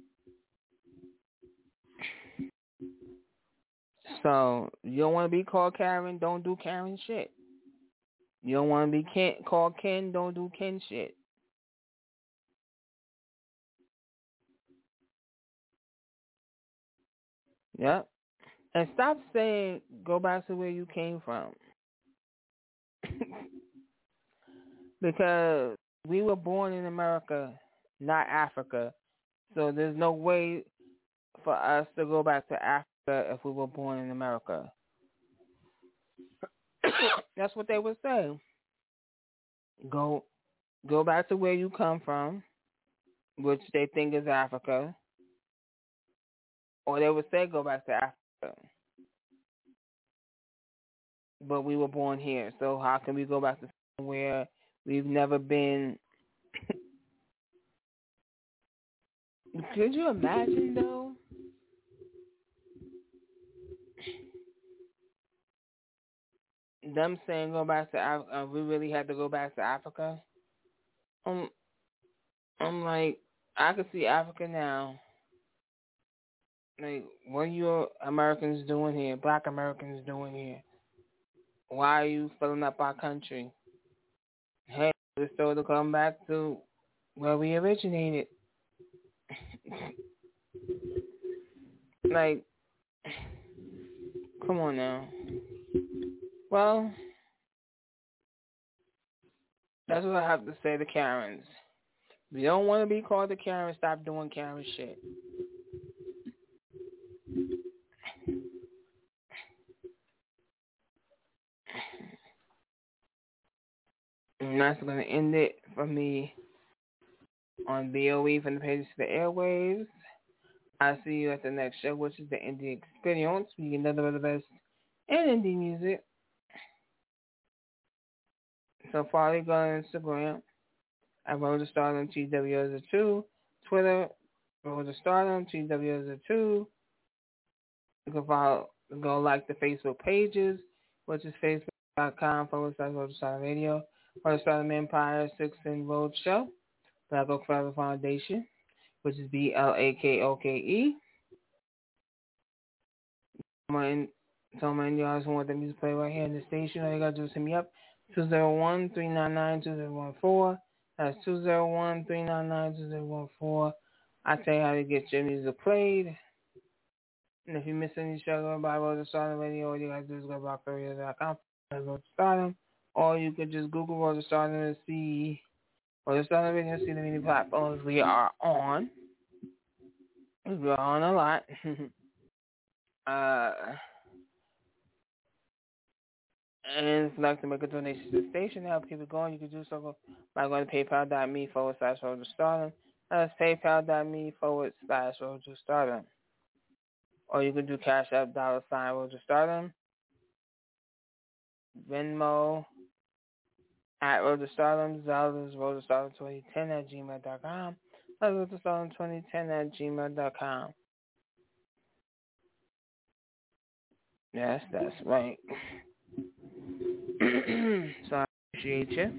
B: So, you don't want to be called Karen, don't do Karen shit. You don't want to be called Ken, don't do Ken shit. Yep. And stop saying, go back to where you came from. Because we were born in America, not Africa. So there's no way for us to go back to Africa if we were born in America. That's what they would say. Go back to where you come from, which they think is Africa. Or they would say go back to Africa. But we were born here, so how can we go back to somewhere we've never been? Could you imagine, though? Them saying go back to Africa, we really had to go back to Africa? I'm like, I can see Africa now. Like, what are you Americans doing here? Black Americans doing here? Why are you filling up our country? Hey, we're still to come back to where we originated. Like, come on now. Well, that's what I have to say to Karens. If you don't want to be called a Karen, stop doing Karen shit. And that's going to end it for me on BOE from the pages to the airwaves. I'll see you at the next show, which is the Indie Experience. We get nothing but the best in indie music. So follow me on Instagram. I Road to Stardom TW2. Twitter, Road to Stardom TW2. You can go like the Facebook pages, which is facebook.com/Road to Stardom Radio. Road to Stardom Empire 6 and Road Show. Black Oak Forever Foundation, which is BLAKOKE. Tell my Indians who want the music play right here in the station. All you gotta do is hit me up. 201-399-2014. That's 201-399-2014. I tell you how to get your music played. And if you miss any show by Road to Stardom Radio, all you gotta do is go to blogtalkradio.com, Road to Stardom, or you could just Google Road to Stardom and see Road to Stardom Radio and see the many platforms we are on. We're on a lot. And if you'd like to make a donation to the station to help keep it going, you can do so by going to paypal.me/Road to Stardom. That's paypal.me/Road to Stardom. Or you can do Cash App $Road to Stardom. Venmo @Road to Stardom. Zelda's Road to Stardom 2010 @gmail.com. Road to Stardom 2010 @gmail.com. Yes, that's right. So I appreciate you.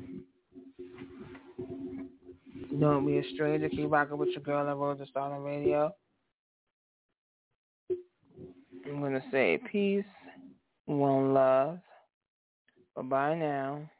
B: Don't be a stranger. Keep rocking with your girl on Road to Stardom Radio. I'm going to say peace, one love. Bye-bye now.